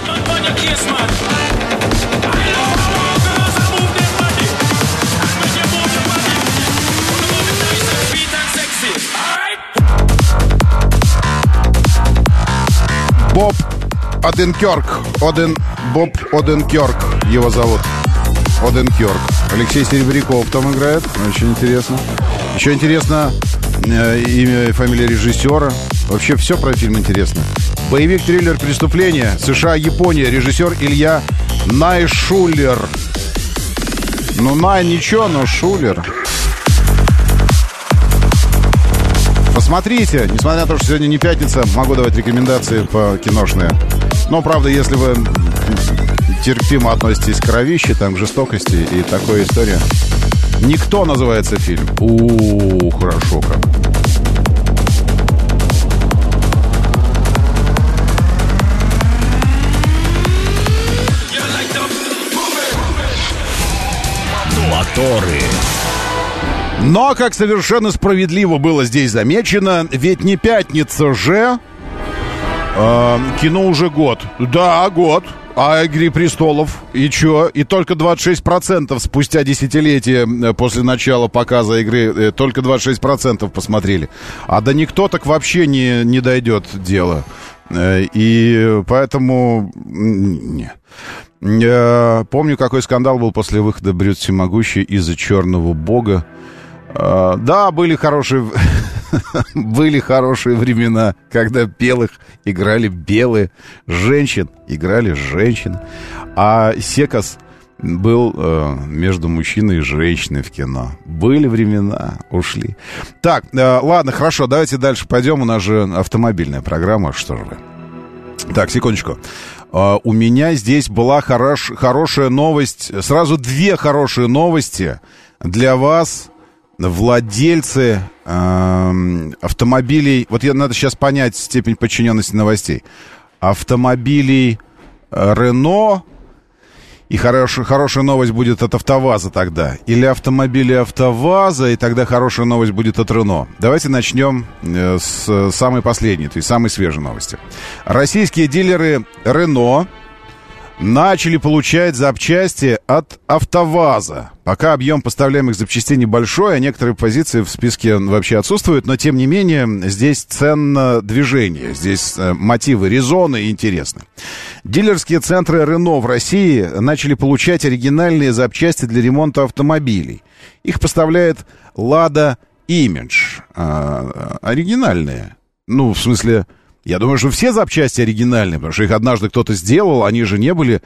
Боб Оденкёрк. Боб Оденкёрк его зовут. Оденкёрк. Алексей Серебряков там играет. Очень интересно. Еще интересно имя и фамилия режиссера. Вообще все про фильм интересно. Боевик, триллер, преступление. США, Япония. Режиссер Илья Найшулер. Ну, Най ничего, но Шулер. Посмотрите, несмотря на то, что сегодня не пятница, могу давать рекомендации по киношные. Но, правда, если вы терпимо относитесь к кровище, там, к жестокости и такой история. «Никто» называется фильм. Хорошо как. Моторы. Но, как совершенно справедливо было здесь замечено, ведь не пятница же, кино уже год. Да, год. А «Игре престолов» и чё? И только 26% спустя десятилетия после начала показа игры, только 26% посмотрели. А до «Никто» так вообще не дойдет дело. И поэтому... Я помню, какой скандал был после выхода «Брюс Всемогущий» из-за «Черного бога». Да, были хорошие времена, когда белых играли белые, женщин играли женщины, а секс был между мужчиной и женщиной в кино. Были времена, ушли. Так, ладно, хорошо, давайте дальше пойдем. У нас же автомобильная программа, что же вы. Так, секундочку. У меня здесь была хорошая новость, сразу две хорошие новости для вас, владельцы автомобилей. Вот надо сейчас понять степень подчиненности новостей. Автомобилей Renault. И хорошая новость будет от АвтоВАЗа тогда. Или автомобили АвтоВАЗа, и тогда хорошая новость будет от Renault. Давайте начнем с самой последней, то есть самой свежей новости. Российские дилеры Renault начали получать запчасти от АвтоВАЗа. Пока объем поставляемых запчастей небольшой, а некоторые позиции в списке вообще отсутствуют, но тем не менее здесь ценно движение, здесь мотивы, резоны интересны. Дилерские центры Renault в России начали получать оригинальные запчасти для ремонта автомобилей. Их поставляет Lada Image. Оригинальные. Ну, в смысле... Я думаю, что все запчасти оригинальные, потому что их однажды кто-то сделал, они же не были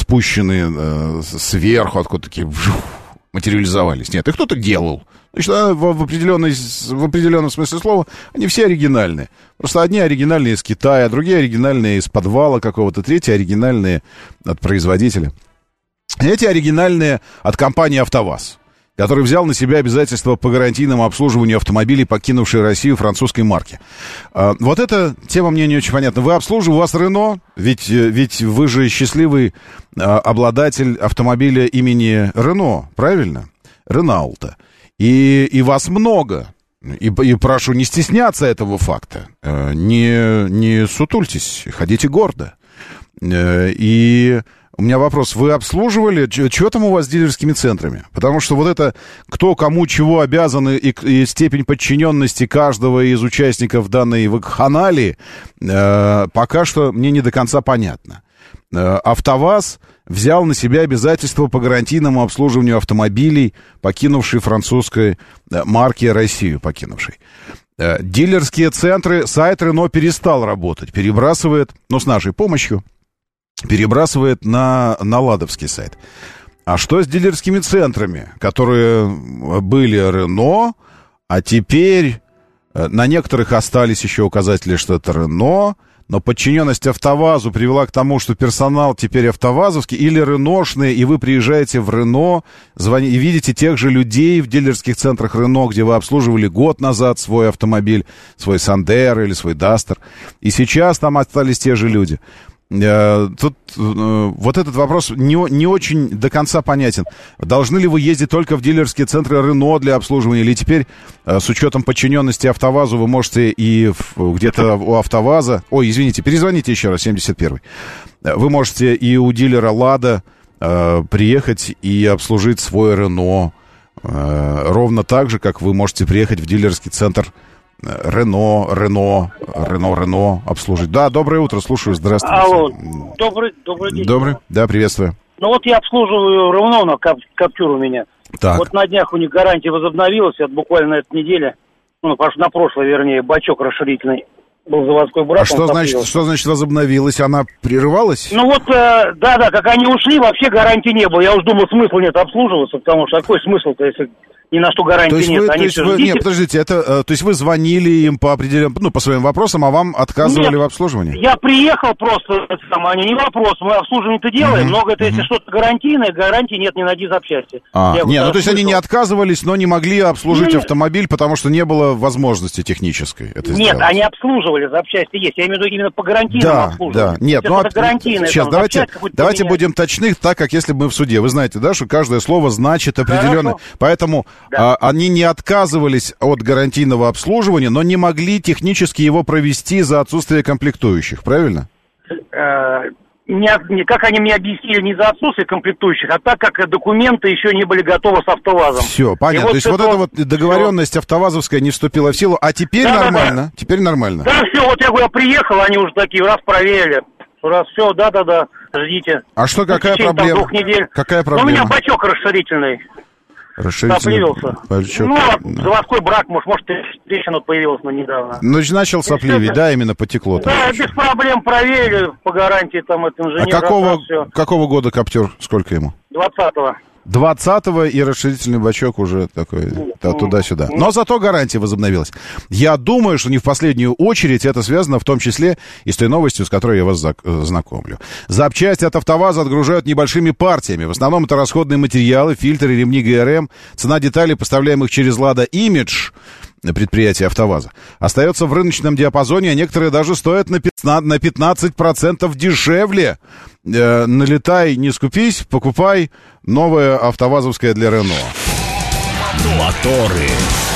спущены сверху, откуда такие материализовались. Нет, их кто-то делал. Значит, в определенном смысле слова они все оригинальные. Просто одни оригинальные из Китая, другие оригинальные из подвала какого-то, третьи оригинальные от производителя. Эти оригинальные от компании «АвтоВАЗ», который взял на себя обязательства по гарантийному обслуживанию автомобилей, покинувшей Россию французской марки. Вот эта тема мне не очень понятна. Вы обслуживаете, у вас Renault, ведь вы же счастливый обладатель автомобиля имени Renault, правильно? Renault. И вас много. И прошу не стесняться этого факта. Не сутультесь, ходите гордо. И... У меня вопрос, вы обслуживали, что там у вас с дилерскими центрами? Потому что вот это, кто кому чего обязаны и степень подчиненности каждого из участников данной вакханалии, пока что мне не до конца понятно. АвтоВАЗ взял на себя обязательства по гарантийному обслуживанию автомобилей, покинувшей французской марки Россию, покинувшей. Дилерские центры, сайт Renault перестал работать, перебрасывает, с нашей помощью, перебрасывает на ладовский сайт. А что с дилерскими центрами, которые были Renault, а теперь на некоторых остались еще указатели, что это Renault, но подчиненность АвтоВАЗу привела к тому, что персонал теперь автовазовский или реношный, и вы приезжаете в Рено и видите тех же людей в дилерских центрах Рено, где вы обслуживали год назад свой автомобиль, свой Сандер или свой Дастер, и сейчас там остались те же люди. Тут вот этот вопрос не очень до конца понятен. Должны ли вы ездить только в дилерские центры Рено для обслуживания, или теперь с учетом подчиненности АвтоВАЗу вы можете и где-то у АвтоВАЗа... Ой, извините, перезвоните еще раз, 71-й. Вы можете и у дилера Лада приехать и обслужить свой Рено ровно так же, как вы можете приехать в дилерский центр Рено обслужить. Да, доброе утро, слушаю, здравствуйте. Алло, добрый день. Добрый, да, приветствую. Ну вот я обслуживаю Рено, на Каптюр у меня. Так. Вот на днях у них гарантия возобновилась, вот буквально на этой неделе, на прошлой, вернее, бачок расширительный был заводской брак. А что значит возобновилась? Она прерывалась? Ну вот, да, как они ушли, вообще гарантии не было. Я уж думал, смысла нет обслуживаться, потому что какой смысл-то, если ни на что гарантии нет. Нет, подождите, то есть вы звонили им по определенным, по своим вопросам, а вам отказывали в обслуживании? Я приехал просто, они не вопрос, мы обслуживание-то делаем, но это если что-то гарантийное, гарантии нет ни на одни запчасти. То есть они не отказывались, но не могли обслужить автомобиль, потому что не было возможности технической это сделать. Нет, они обслуживали, запчасти есть, я имею в виду именно по гарантийному обслуживанию. Да, нет, сейчас давайте будем точны, так как если бы мы в суде. Вы знаете, да, что каждое слово значит определенно, поэтому... Да. Они не отказывались от гарантийного обслуживания, но не могли технически его провести из-за отсутствия комплектующих, правильно? Как они мне объяснили, не за отсутствие комплектующих, а так как документы еще не были готовы с АвтоВАЗом. Все, понятно. То есть вот эта вот договоренность автовазовская не вступила в силу, а теперь нормально. Теперь нормально. Да, все, вот я приехал, они уже такие, раз проверили, раз все, да, ждите. А что, какая проблема? 2 недель. Какая проблема? У меня бачок расширительный. Сопливился. Заводской брак, может, трещина появилась, но недавно. Начал сопливить, да, именно потекло там? Да, без проблем проверили, по гарантии там это инженер. А какого года Каптюр, сколько ему? 20-го. 20-го и расширительный бачок уже такой туда-сюда. Но зато гарантия возобновилась. Я думаю, что не в последнюю очередь это связано в том числе и с той новостью, с которой я вас знакомлю. Запчасти от АвтоВАЗа отгружают небольшими партиями. В основном это расходные материалы, фильтры, ремни ГРМ. Цена деталей, поставляемых через Лада Имидж, предприятие АвтоВАЗа, остается в рыночном диапазоне, а некоторые даже стоят на 15% дешевле. Налетай, не скупись, покупай новое автовазовское для Рено. Моторы.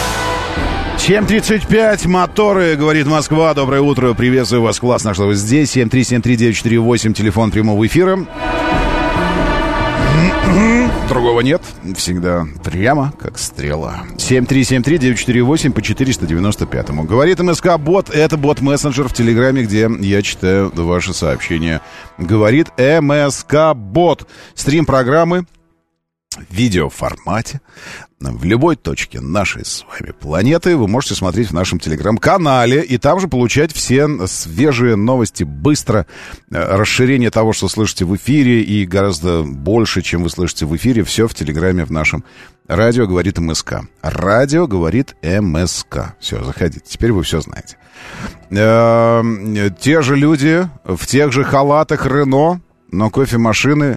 7:35, моторы, говорит Москва. Доброе утро, приветствую вас, классно, что вы здесь. 7373948, телефон прямого эфира. Другого нет, всегда прямо, как стрела. 7373948 по 495-му. Говорит МСК-бот, это бот-мессенджер в Телеграме, где я читаю ваши сообщения. Говорит МСК-бот. Стрим программы в видеоформате в любой точке нашей с вами планеты вы можете смотреть в нашем телеграм-канале и там же получать все свежие новости быстро. Расширение того, что слышите в эфире, и гораздо больше, чем вы слышите в эфире, все в телеграме в нашем. Радио говорит МСК. Радио говорит МСК. Все, заходите. Теперь вы все знаете. Те же люди в тех же халатах Рено, но кофемашины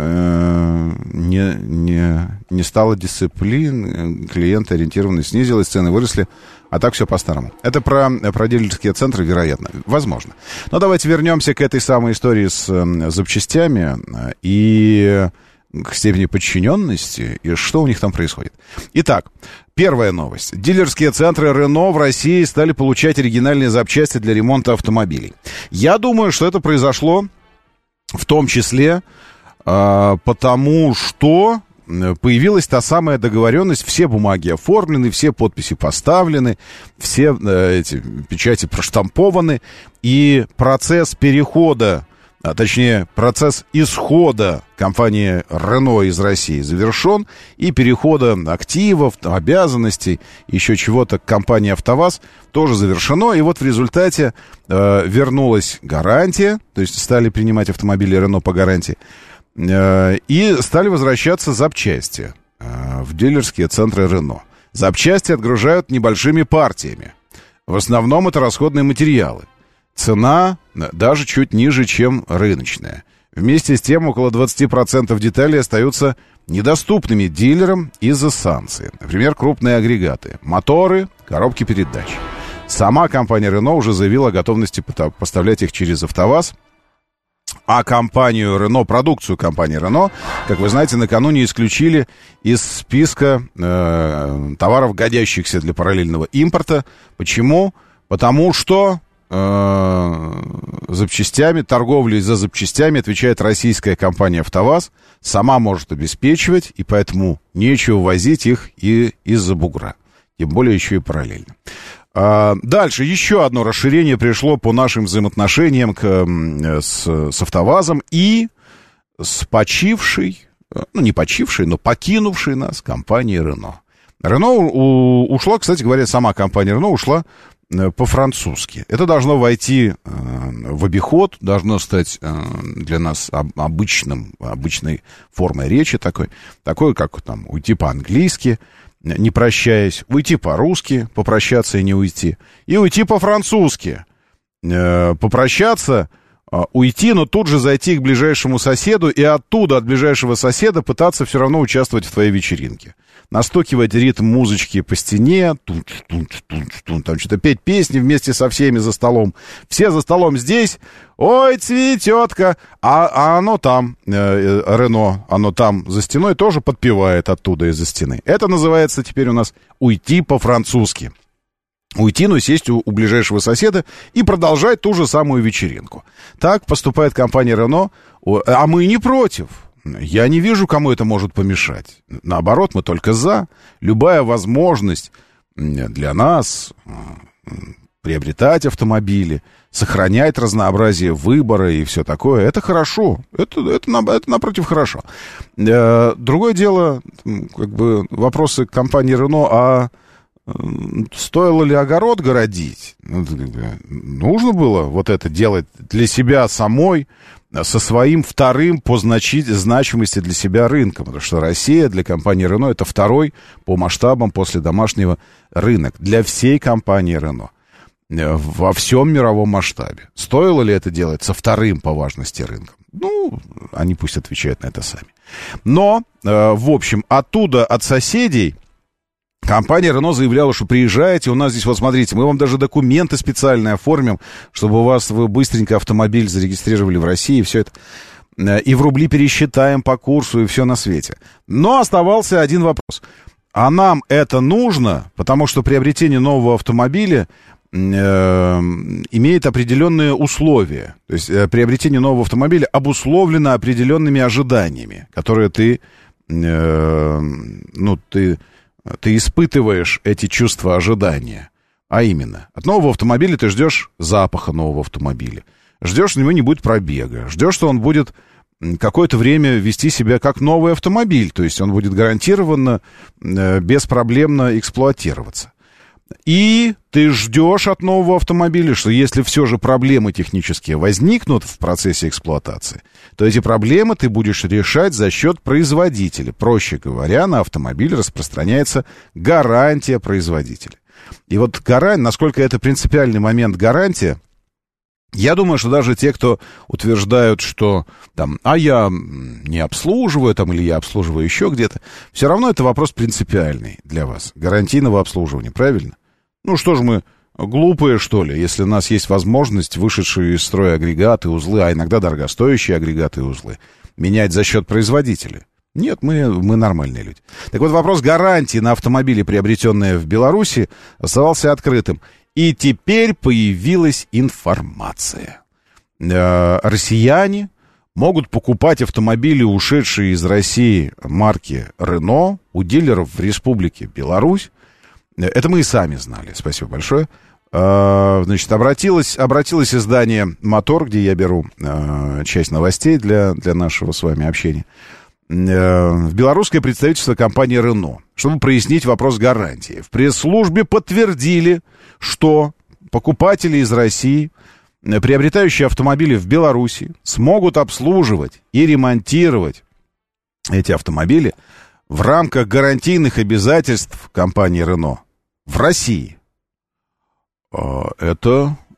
не стало дисциплин, клиент-ориентированность снизилась, цены выросли, а так все по-старому. Это про дилерские центры, вероятно, возможно. Но давайте вернемся к этой самой истории с запчастями и к степени подчиненности, и что у них там происходит. Итак, первая новость. Дилерские центры Renault в России стали получать оригинальные запчасти для ремонта автомобилей. Я думаю, что это произошло в том числе потому, что появилась та самая договоренность, все бумаги оформлены, все подписи поставлены, все эти печати проштампованы, и процесс перехода, точнее, процесс исхода компании Renault из России завершен, и перехода активов, обязанностей, еще чего-то к компании АвтоВАЗ тоже завершено, и вот в результате вернулась гарантия, то есть стали принимать автомобили Renault по гарантии, и стали возвращаться запчасти в дилерские центры Renault. Запчасти отгружают небольшими партиями. В основном это расходные материалы. цена даже чуть ниже, чем рыночная. Вместе с тем, около 20% деталей остаются недоступными дилерам из-за санкций. Например, крупные агрегаты, моторы, коробки передач. Сама компания Renault уже заявила о готовности поставлять их через АвтоВАЗ. А компанию Renault, продукцию компании Renault, как вы знаете, накануне исключили из списка товаров, годящихся для параллельного импорта. Почему? Потому что запчастями, торговлей за запчастями отвечает российская компания АвтоВАЗ, сама может обеспечивать, и поэтому нечего возить их и из-за бугра. Тем более еще и параллельно. Дальше еще одно расширение пришло по нашим взаимоотношениям с АвтоВАЗом и с почившей, ну не почившей, но покинувшей нас компанией Renault. Renault ушла, кстати говоря, сама компания Renault ушла по-французски. Это должно войти в обиход, должно стать для нас обычной формой речи такой, как там уйти по-английски, не прощаясь, уйти по-русски, попрощаться и не уйти, и уйти по-французски, попрощаться, уйти, но тут же зайти к ближайшему соседу и оттуда, от ближайшего соседа, пытаться все равно участвовать в твоей вечеринке. Настукивать ритм музычки по стене, там что-то петь песни вместе со всеми за столом. Все за столом здесь, ой, цвететка, а оно там, Рено, оно там за стеной тоже подпевает оттуда из-за стены. Это называется теперь у нас уйти по-французски. Уйти, но сесть у ближайшего соседа и продолжать ту же самую вечеринку. Так поступает компания Renault, а мы не против. Я не вижу, кому это может помешать. Наоборот, мы только за. Любая возможность для нас приобретать автомобили, сохранять разнообразие выбора и все такое, это хорошо. Это напротив, хорошо. Другое дело, как бы вопросы к компании Renault, а стоило ли огород городить? Нужно было вот это делать для себя самой, со своим вторым по значимости для себя рынком. Потому что Россия для компании Renault это второй по масштабам после домашнего рынок. Для всей компании Renault. Во всем мировом масштабе. Стоило ли это делать со вторым по важности рынком? Ну, они пусть отвечают на это сами. Но, в общем, оттуда, от соседей, компания Renault заявляла, что приезжаете, у нас здесь, вот смотрите, мы вам даже документы специальные оформим, чтобы вы быстренько автомобиль зарегистрировали в России, и все это, и в рубли пересчитаем по курсу, и все на свете. Но оставался один вопрос. А нам это нужно, потому что приобретение нового автомобиля имеет определенные условия. То есть приобретение нового автомобиля обусловлено определенными ожиданиями, которые ты испытываешь эти чувства ожидания. А именно, от нового автомобиля ты ждешь запаха нового автомобиля. Ждешь, что у него не будет пробега. Ждешь, что он будет какое-то время вести себя как новый автомобиль. То есть он будет гарантированно, беспроблемно эксплуатироваться. И ты ждешь от нового автомобиля, что если все же проблемы технические возникнут в процессе эксплуатации, то эти проблемы ты будешь решать за счет производителя. Проще говоря, на автомобиль распространяется гарантия производителя. И вот насколько это принципиальный момент гарантия, я думаю, что даже те, кто утверждают, что там, я не обслуживаю, там, или я обслуживаю еще где-то, все равно это вопрос принципиальный для вас, гарантийного обслуживания, правильно? Ну что ж мы глупые, что ли, если у нас есть возможность вышедшие из строя агрегаты, узлы, а иногда дорогостоящие агрегаты и узлы, менять за счет производителя? Нет, мы нормальные люди. Так вот, вопрос гарантии на автомобили, приобретенные в Беларуси, оставался открытым. И теперь появилась информация. Россияне могут покупать автомобили, ушедшие из России марки Renault, у дилеров в Республике Беларусь. Это мы и сами знали. Спасибо большое. Значит, обратилось издание «Мотор», где я беру часть новостей для нашего с вами общения, в белорусское представительство компании Renault, чтобы прояснить вопрос гарантии. В пресс-службе подтвердили, что покупатели из России, приобретающие автомобили в Беларуси, смогут обслуживать и ремонтировать эти автомобили в рамках гарантийных обязательств компании Renault в России. Это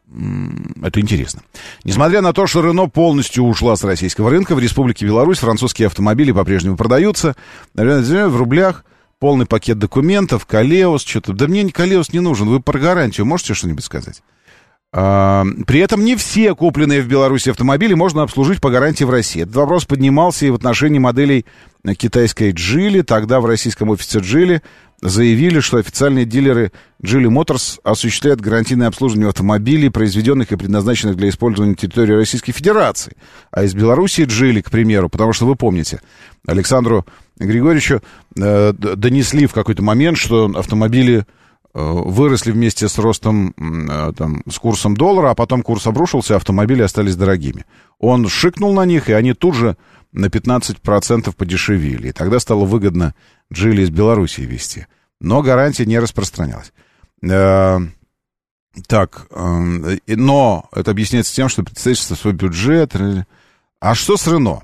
Это интересно. Несмотря на то, что Рено полностью ушла с российского рынка, в Республике Беларусь французские автомобили по-прежнему продаются. В рублях полный пакет документов, Колеос, что-то. Да мне Колеос не нужен, вы про гарантию можете что-нибудь сказать? При этом не все купленные в Беларуси автомобили можно обслужить по гарантии в России. Этот вопрос поднимался и в отношении моделей китайской Geely. Тогда в российском офисе Geely заявили, что официальные дилеры Geely Motors осуществляют гарантийное обслуживание автомобилей, произведенных и предназначенных для использования на территории Российской Федерации. А из Беларуси Geely, к примеру, потому что вы помните, Александру Григорьевичу донесли в какой-то момент, что автомобили выросли вместе с ростом, там, с курсом доллара, а потом курс обрушился, автомобили остались дорогими. Он шикнул на них, и они тут же на 15% подешевели. И тогда стало выгодно Geely из Белоруссии везти. Но гарантия не распространялась. Но это объясняется тем, что представительство свой бюджет. А что с Рено?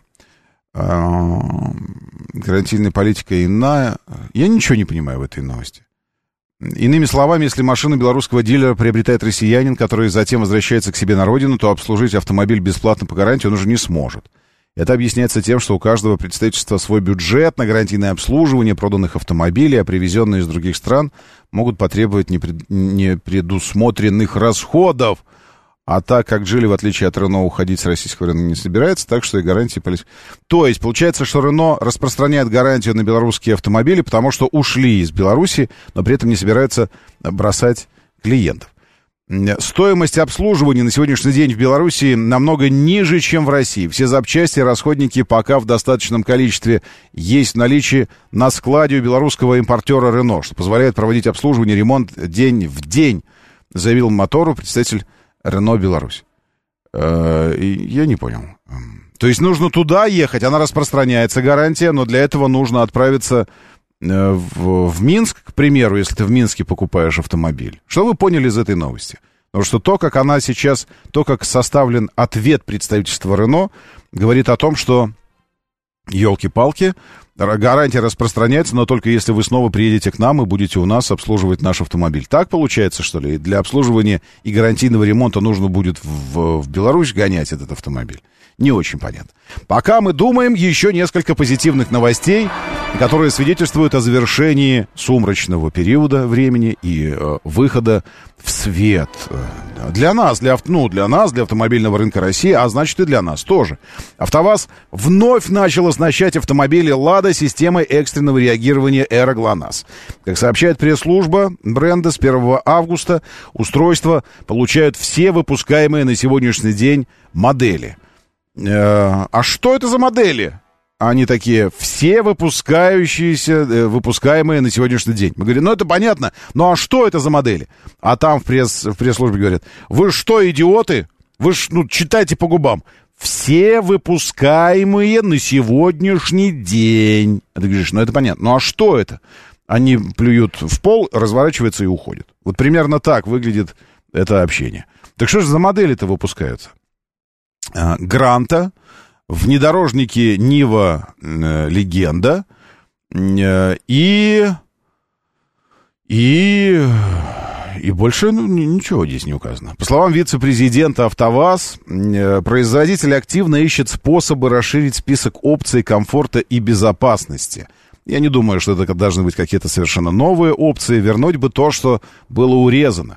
Гарантийная политика иная. Я ничего не понимаю в этой новости. Иными словами, если машину белорусского дилера приобретает россиянин, который затем возвращается к себе на родину, то обслужить автомобиль бесплатно по гарантии он уже не сможет. Это объясняется тем, что у каждого представительства свой бюджет на гарантийное обслуживание проданных автомобилей, а привезенные из других стран могут потребовать непредусмотренных расходов. А так как Geely, в отличие от Renault, уходить с российского рынка не собирается, так что и гарантии... То есть, получается, что Renault распространяет гарантию на белорусские автомобили, потому что ушли из Беларуси, но при этом не собираются бросать клиентов. Стоимость обслуживания на сегодняшний день в Беларуси намного ниже, чем в России. Все запчасти и расходники пока в достаточном количестве есть в наличии на складе у белорусского импортера Renault, что позволяет проводить обслуживание и ремонт день в день, заявил Мотору представитель Renault Беларусь. Я не понял. То есть нужно туда ехать, она распространяется, гарантия, но для этого нужно отправиться в Минск, к примеру, если ты в Минске покупаешь автомобиль. Что вы поняли из этой новости? Потому что то, как она сейчас, то, как составлен ответ представительства Renault, говорит о том, что, елки-палки, гарантия распространяется, но только если вы снова приедете к нам и будете у нас обслуживать наш автомобиль. Так получается, что ли? Для обслуживания и гарантийного ремонта нужно будет в Беларусь гонять этот автомобиль? Не очень понятно. Пока мы думаем, еще несколько позитивных новостей, которые свидетельствуют о завершении сумрачного периода времени и выхода в свет. Для нас, для автомобильного рынка России, а значит и для нас тоже. АвтоВАЗ вновь начал оснащать автомобили «Лада» системой экстренного реагирования «Эра ГЛОНАСС». Как сообщает пресс-служба бренда, с 1 августа устройства получают все выпускаемые на сегодняшний день модели. А что это за модели? Они такие, все выпускаемые на сегодняшний день. Мы говорим, это понятно, ну а что это за модели? А там в пресс-службе говорят, вы что, идиоты? Вы читайте по губам. Все выпускаемые на сегодняшний день. А ты говоришь, это понятно. Ну а что это? Они плюют в пол, разворачиваются и уходят. Вот примерно так выглядит это общение. Так что же за модели-то выпускаются? Гранта, внедорожники Нива Легенда и больше ничего здесь не указано. По словам вице-президента АвтоВАЗ, производитель активно ищет способы расширить список опций комфорта и безопасности. Я не думаю, что это должны быть какие-то совершенно новые опции. Вернуть бы то, что было урезано.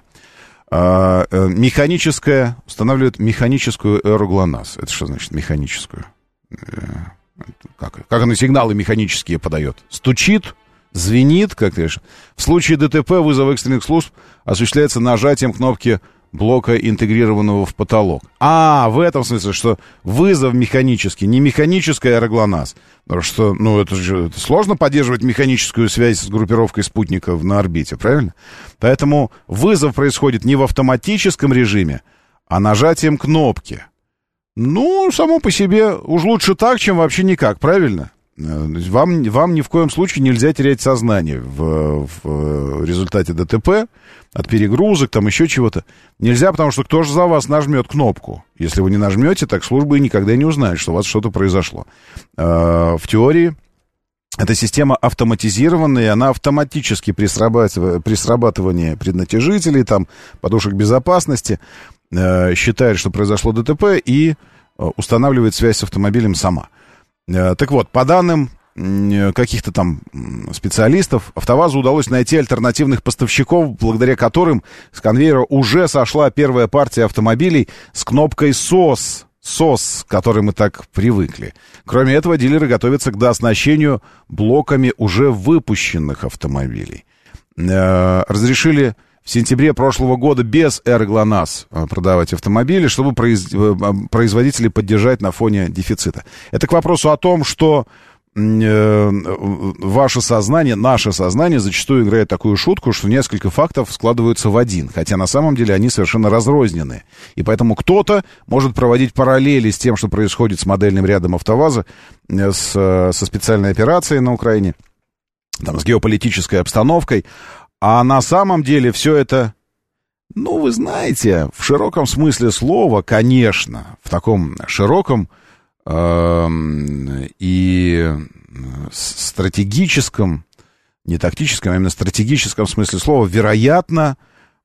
Устанавливает механическую эру ГЛОНАСС. Это что значит механическую? Как она сигналы механические подает? Стучит, звенит, как ты говоришь. В случае ДТП вызов экстренных служб осуществляется нажатием кнопки блока, интегрированного в потолок. В этом смысле, что вызов механический, не механическая эра ГЛОНАСС. Потому что, это сложно поддерживать механическую связь с группировкой спутников на орбите, правильно? Поэтому вызов происходит не в автоматическом режиме, а нажатием кнопки. Само по себе уж лучше так, чем вообще никак, правильно? Вам ни в коем случае нельзя терять сознание в результате ДТП, от перегрузок, там еще чего-то. Нельзя, потому что кто же за вас нажмет кнопку? Если вы не нажмете, так служба и никогда не узнает, что у вас что-то произошло. В теории эта система автоматизированная, и она автоматически при срабатывании преднатяжителей, там, подушек безопасности, считает, что произошло ДТП и устанавливает связь с автомобилем сама. Так вот, по данным каких-то там специалистов, АвтоВАЗу удалось найти альтернативных поставщиков, благодаря которым с конвейера уже сошла первая партия автомобилей с кнопкой СОС, к которой мы так привыкли. Кроме этого, дилеры готовятся к дооснащению блоками уже выпущенных автомобилей. Разрешили в сентябре прошлого года без ГЛОНАСС продавать автомобили, чтобы производителей поддержать на фоне дефицита. Это к вопросу о том, что ваше сознание, наше сознание зачастую играет такую шутку, что несколько фактов складываются в один, хотя на самом деле они совершенно разрознены. И поэтому кто-то может проводить параллели с тем, что происходит с модельным рядом АвтоВАЗа, со специальной операцией на Украине, там, с геополитической обстановкой, а на самом деле все это, ну, вы знаете, в широком смысле слова, конечно, в таком широком и стратегическом, не тактическом, а именно стратегическом смысле слова, вероятно,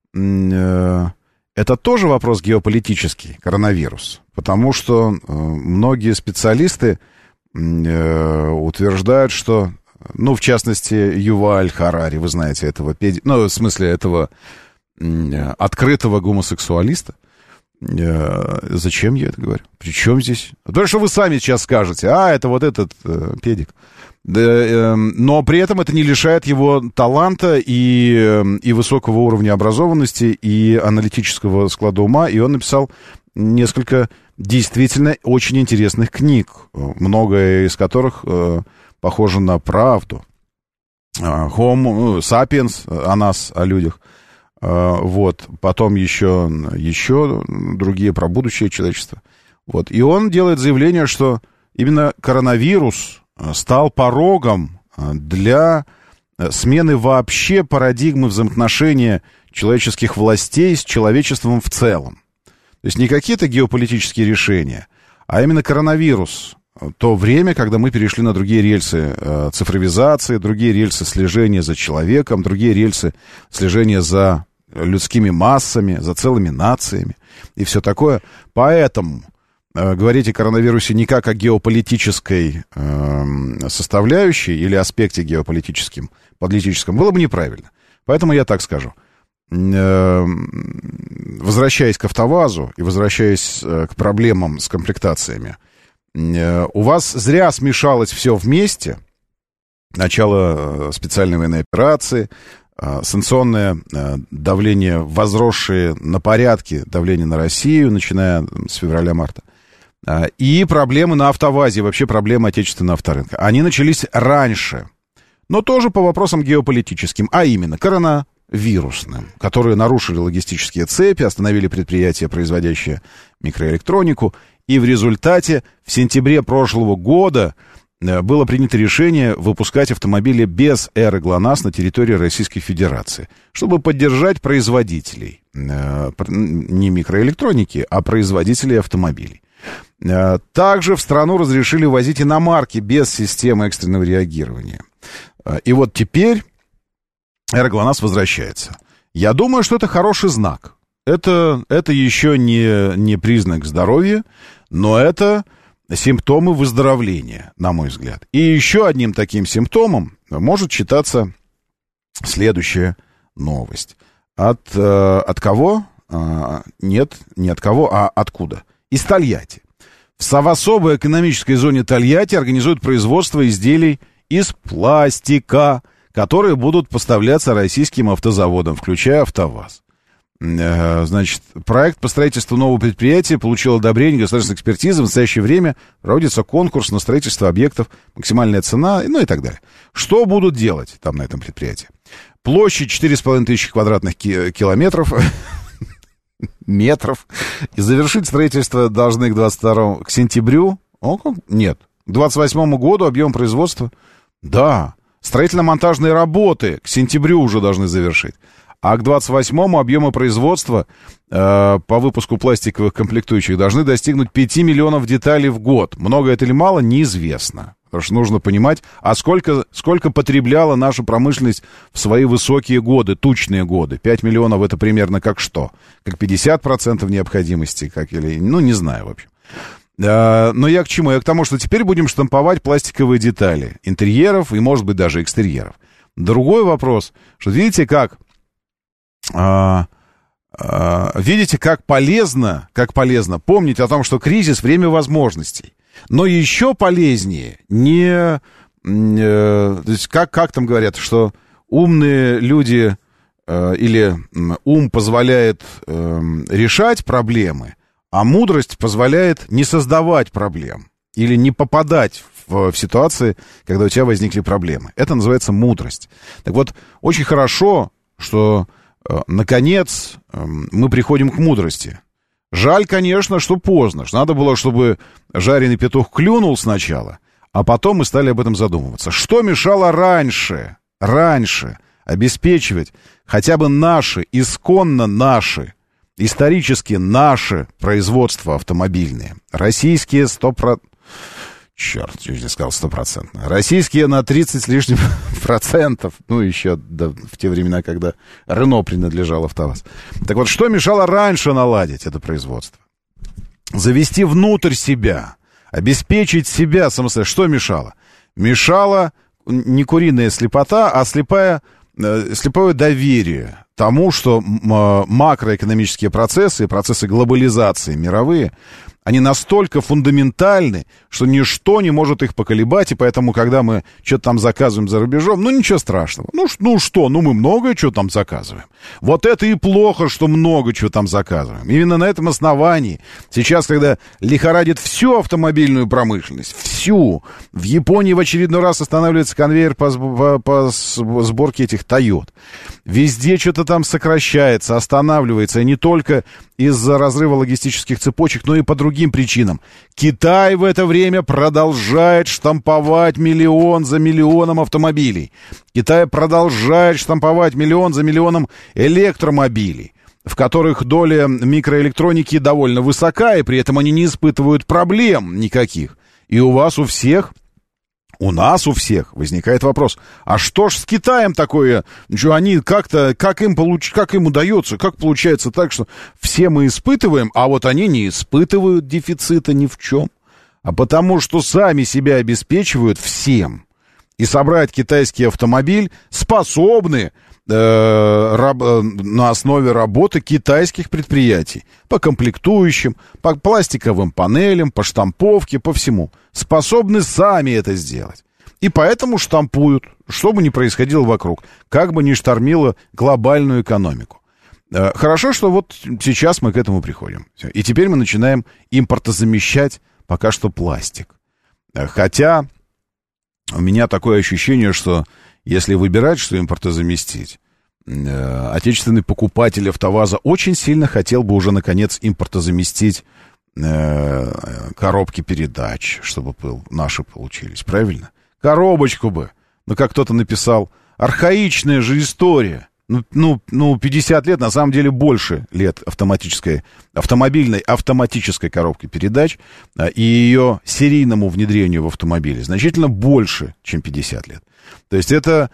это тоже вопрос геополитический, коронавирус. Потому что многие специалисты утверждают, что, ну, в частности, Юваль Харари, вы знаете этого, ну, в смысле этого открытого гомосексуалиста. Зачем я это говорю? При чем здесь? То, что вы сами сейчас скажете, это вот этот педик. Но при этом это не лишает его таланта и высокого уровня образованности, и аналитического склада ума. И он написал несколько действительно очень интересных книг, многое из которых похоже на правду. Homo sapiens, о нас, о людях. Вот, потом еще другие про будущее человечества. Вот. И он делает заявление, что именно коронавирус стал порогом для смены вообще парадигмы взаимоотношения человеческих властей с человечеством в целом. То есть не какие-то геополитические решения, а именно коронавирус. То время, когда мы перешли на другие рельсы цифровизации, другие рельсы слежения за человеком, другие рельсы слежения за людскими массами, за целыми нациями и все такое. Поэтому говорить о коронавирусе не как о геополитической составляющей или аспекте геополитическом, политическом, было бы неправильно. Поэтому я так скажу. Возвращаясь к АвтоВАЗу и возвращаясь к проблемам с комплектациями, у вас зря смешалось все вместе. Начало специальной военной операции, санкционное давление, возросшее на порядке давление на Россию, начиная с февраля-марта, и проблемы на АвтоВАЗе, вообще проблемы отечественного авторынка. Они начались раньше, но тоже по вопросам геополитическим, а именно коронавирусным, которые нарушили логистические цепи, остановили предприятия, производящие микроэлектронику, и в результате в сентябре прошлого года было принято решение выпускать автомобили без ГЛОНАСС на территории Российской Федерации, чтобы поддержать производителей, не микроэлектроники, а производителей автомобилей. Также в страну разрешили возить иномарки без системы экстренного реагирования. И вот теперь ГЛОНАСС возвращается. Я думаю, что это хороший знак. Это еще не признак здоровья, но это симптомы выздоровления, на мой взгляд. И еще одним таким симптомом может считаться следующая новость. От кого? Нет, не от кого, а откуда? Из Тольятти. В особой экономической зоне Тольятти организуют производство изделий из пластика, которые будут поставляться российским автозаводам, включая АвтоВАЗ. Значит, проект по строительству нового предприятия получил одобрение государственной экспертизы. В настоящее время проводится конкурс на строительство объектов, максимальная цена, ну и так далее. Что будут делать там на этом предприятии? Площадь 4500 квадратных километров, метров. И завершить строительство должны к сентябрю. Нет, к 28 году объем производства. Да, строительно-монтажные работы к сентябрю уже должны завершить. А к 28-му объемы производства по выпуску пластиковых комплектующих должны достигнуть 5 миллионов деталей в год. Много это или мало, неизвестно. Потому что нужно понимать, а сколько потребляла наша промышленность в свои высокие годы, тучные годы. 5 миллионов это примерно как что? Как 50% необходимости, как или... Ну, не знаю, в общем. Но я к чему? Я к тому, что теперь будем штамповать пластиковые детали интерьеров и, может быть, даже экстерьеров. Другой вопрос, что видите, как полезно помнить о том, что кризис — время возможностей. Но еще полезнее то есть как там говорят, что умные люди или ум позволяет решать проблемы, а мудрость позволяет не создавать проблем или не попадать в ситуации, когда у тебя возникли проблемы. Это называется мудрость. Так вот, очень хорошо, что, наконец, мы приходим к мудрости. Жаль, конечно, что поздно. Надо было, чтобы жареный петух клюнул сначала, а потом мы стали об этом задумываться. Что мешало раньше обеспечивать хотя бы исконно наши, исторически наши производства автомобильные? Российские 100%... Черт, чуть не сказал 100%. Российские на 30 с лишним процентов. Ну, еще в те времена, когда Рено принадлежал АвтоВАЗ. Так вот, что мешало раньше наладить это производство? Завести внутрь себя, обеспечить себя самостоятельно. Что мешало? Мешала не куриная слепота, а слепое доверие тому, что макроэкономические процессы, процессы глобализации мировые, они настолько фундаментальны, что ничто не может их поколебать, и поэтому, когда мы что-то там заказываем за рубежом, ничего страшного. Мы много чего там заказываем. Вот это и плохо, что много чего там заказываем. Именно на этом основании сейчас, когда лихорадит всю автомобильную промышленность, всю, в Японии в очередной раз останавливается конвейер по сборке этих Toyota. Везде что-то там сокращается, останавливается, и не только из-за разрыва логистических цепочек, но и по другим причинам. Китай в это время продолжает штамповать миллион за миллионом автомобилей. Китай продолжает штамповать миллион за миллионом электромобилей, в которых доля микроэлектроники довольно высока, и при этом они не испытывают проблем никаких. И у нас у всех возникает вопрос, а что ж с Китаем такое? Что они как им удается, как получается так, что все мы испытываем, а вот они не испытывают дефицита ни в чем, а потому что сами себя обеспечивают всем. И собрать китайский автомобиль способны на основе работы китайских предприятий по комплектующим, по пластиковым панелям, по штамповке, по всему. Способны сами это сделать. И поэтому штампуют, что бы ни происходило вокруг, как бы ни штормило глобальную экономику. Хорошо, что вот сейчас мы к этому приходим. И теперь мы начинаем импортозамещать пока что пластик. Хотя у меня такое ощущение, что если выбирать, что импортозаместить, отечественный покупатель АвтоВАЗа очень сильно хотел бы уже, наконец, импортозаместить коробки передач, чтобы наши получились, правильно? Коробочку бы. Ну, как кто-то написал, архаичная же история. 50 лет, на самом деле больше лет автомобильной автоматической коробки передач и ее серийному внедрению в автомобиле значительно больше, чем 50 лет. То есть это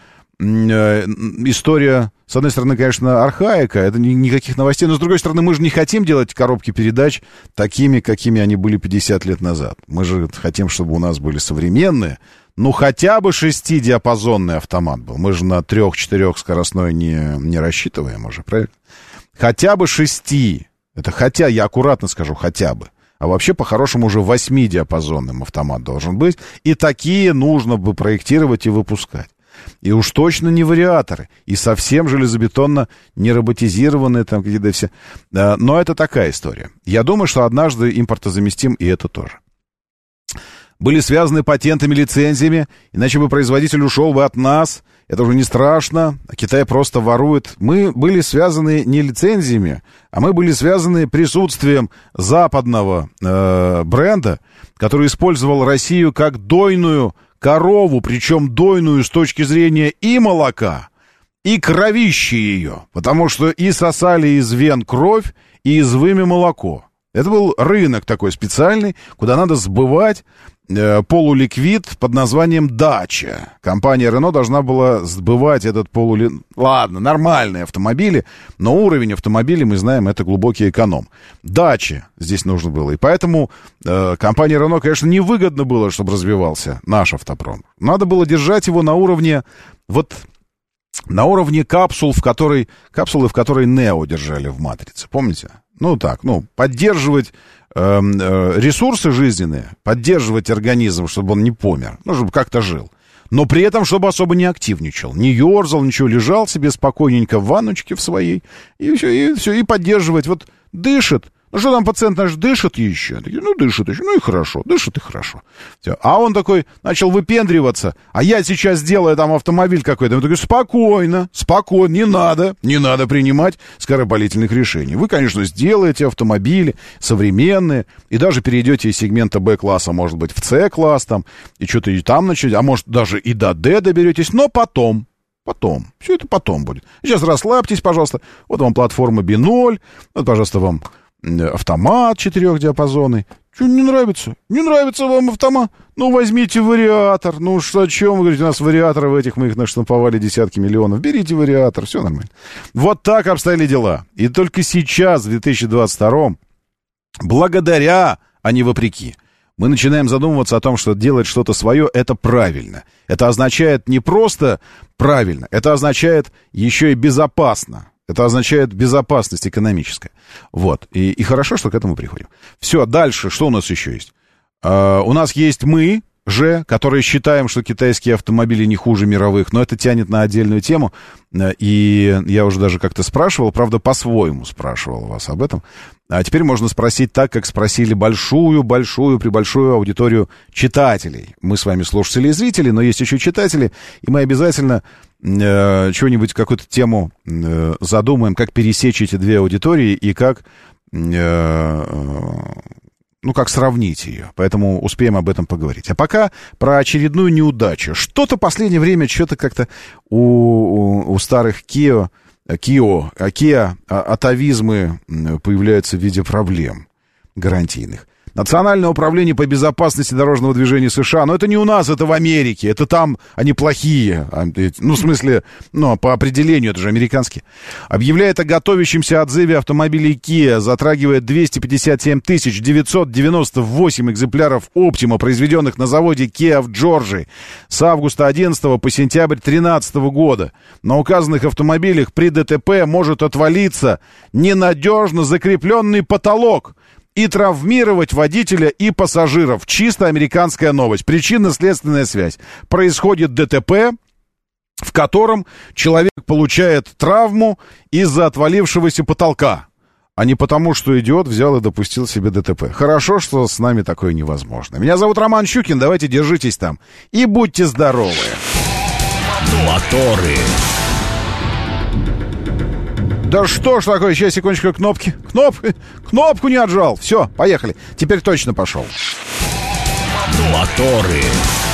история, с одной стороны, конечно, архаика, это никаких новостей, но с другой стороны, мы же не хотим делать коробки передач такими, какими они были 50 лет назад. Мы же хотим, чтобы у нас были современные, хотя бы 6-диапазонный автомат был. Мы же на 3-4 скоростной не рассчитываем уже, правильно? Хотя бы 6. Это я аккуратно скажу, хотя бы. А вообще, по-хорошему, уже 8-диапазонным автомат должен быть. И такие нужно бы проектировать и выпускать. И уж точно не вариаторы. И совсем железобетонно не роботизированные там какие-то все. Но это такая история. Я думаю, что однажды импортозаместим и это тоже. Были связаны патентами, лицензиями, иначе бы производитель ушел бы от нас. Это уже не страшно, а Китай просто ворует. Мы были связаны не лицензиями, а мы были связаны присутствием западного бренда, который использовал Россию как дойную корову, причем дойную с точки зрения и молока, и кровищи ее, потому что и сосали из вен кровь, и из вымя молоко. Это был рынок такой специальный, куда надо сбывать полуликвид под названием «Дача». Компания Renault должна была сбывать этот полуликвид. Ладно, нормальные автомобили, но уровень автомобилей, мы знаем, это глубокий эконом. «Дача» здесь нужно было. И поэтому компании Renault, конечно, невыгодно было, чтобы развивался наш автопром. Надо было держать его на уровне, на уровне капсулы, в которой Нео держали в «Матрице». Помните? Поддерживать ресурсы жизненные, поддерживать организм, чтобы он не помер, чтобы как-то жил. Но при этом, чтобы особо не активничал, не ерзал, ничего, лежал себе спокойненько в ванночке в своей, и все, и поддерживать. Дышит. Что там пациент наш дышит еще? Дышит еще. И хорошо, дышит и хорошо. Все. А он такой начал выпендриваться. А я сейчас сделаю там автомобиль какой-то. Он такой, спокойно, не надо принимать скоропалительных решений. Вы, конечно, сделаете автомобили современные, и даже перейдете из сегмента Б-класса, может быть, в С-класс там, и что-то и там начнете, а может, даже и до Д доберетесь, но потом. Все это потом будет. Сейчас расслабьтесь, пожалуйста. Вот вам платформа B0, вот, пожалуйста, вам автомат 4-диапазонный. Что, не нравится? Не нравится вам автомат? Возьмите вариатор. О чем вы говорите? У нас вариаторы мы их наштамповали десятки миллионов. Берите вариатор, все нормально. Вот так обстояли дела. И только сейчас, в 2022-м, благодаря, а не вопреки, мы начинаем задумываться о том, что делать что-то свое — это правильно. Это означает не просто правильно, это означает еще и безопасно. Это означает безопасность экономическая. И хорошо, что к этому приходим. Все, дальше, что у нас еще есть? У нас есть мы же, которые считаем, что китайские автомобили не хуже мировых, но это тянет на отдельную тему. И я уже даже как-то спрашивал, правда, по-своему спрашивал вас об этом. А теперь можно спросить так, как спросили большую аудиторию читателей. Мы с вами слушатели и зрители, но есть еще читатели, и мы обязательно что-нибудь, какую-то тему задумаем, как пересечь эти две аудитории и как сравнить ее. Поэтому успеем об этом поговорить. А пока про очередную неудачу. Что-то в последнее время, как-то у старых Kia атовизмы появляются в виде проблем гарантийных. Национальное управление по безопасности дорожного движения США, но это не у нас, это в Америке, это там они плохие, по определению, это же американские, объявляет о готовящемся отзыве автомобилей Kia, затрагивает 257 998 экземпляров Optima, произведенных на заводе Kia в Джорджии с августа 2011 по сентябрь 2013 года. На указанных автомобилях при ДТП может отвалиться ненадежно закрепленный потолок и травмировать водителя и пассажиров. Чисто американская новость. Причинно-следственная связь. Происходит ДТП, в котором человек получает травму из-за отвалившегося потолка, а не потому, что идиот взял и допустил себе ДТП. Хорошо, что с нами такое невозможно. Меня зовут Роман Щукин, давайте держитесь там и будьте здоровы. Моторы. Да что ж такое, сейчас, секундочку, кнопку не отжал. Все, поехали. Теперь точно пошел. Моторы.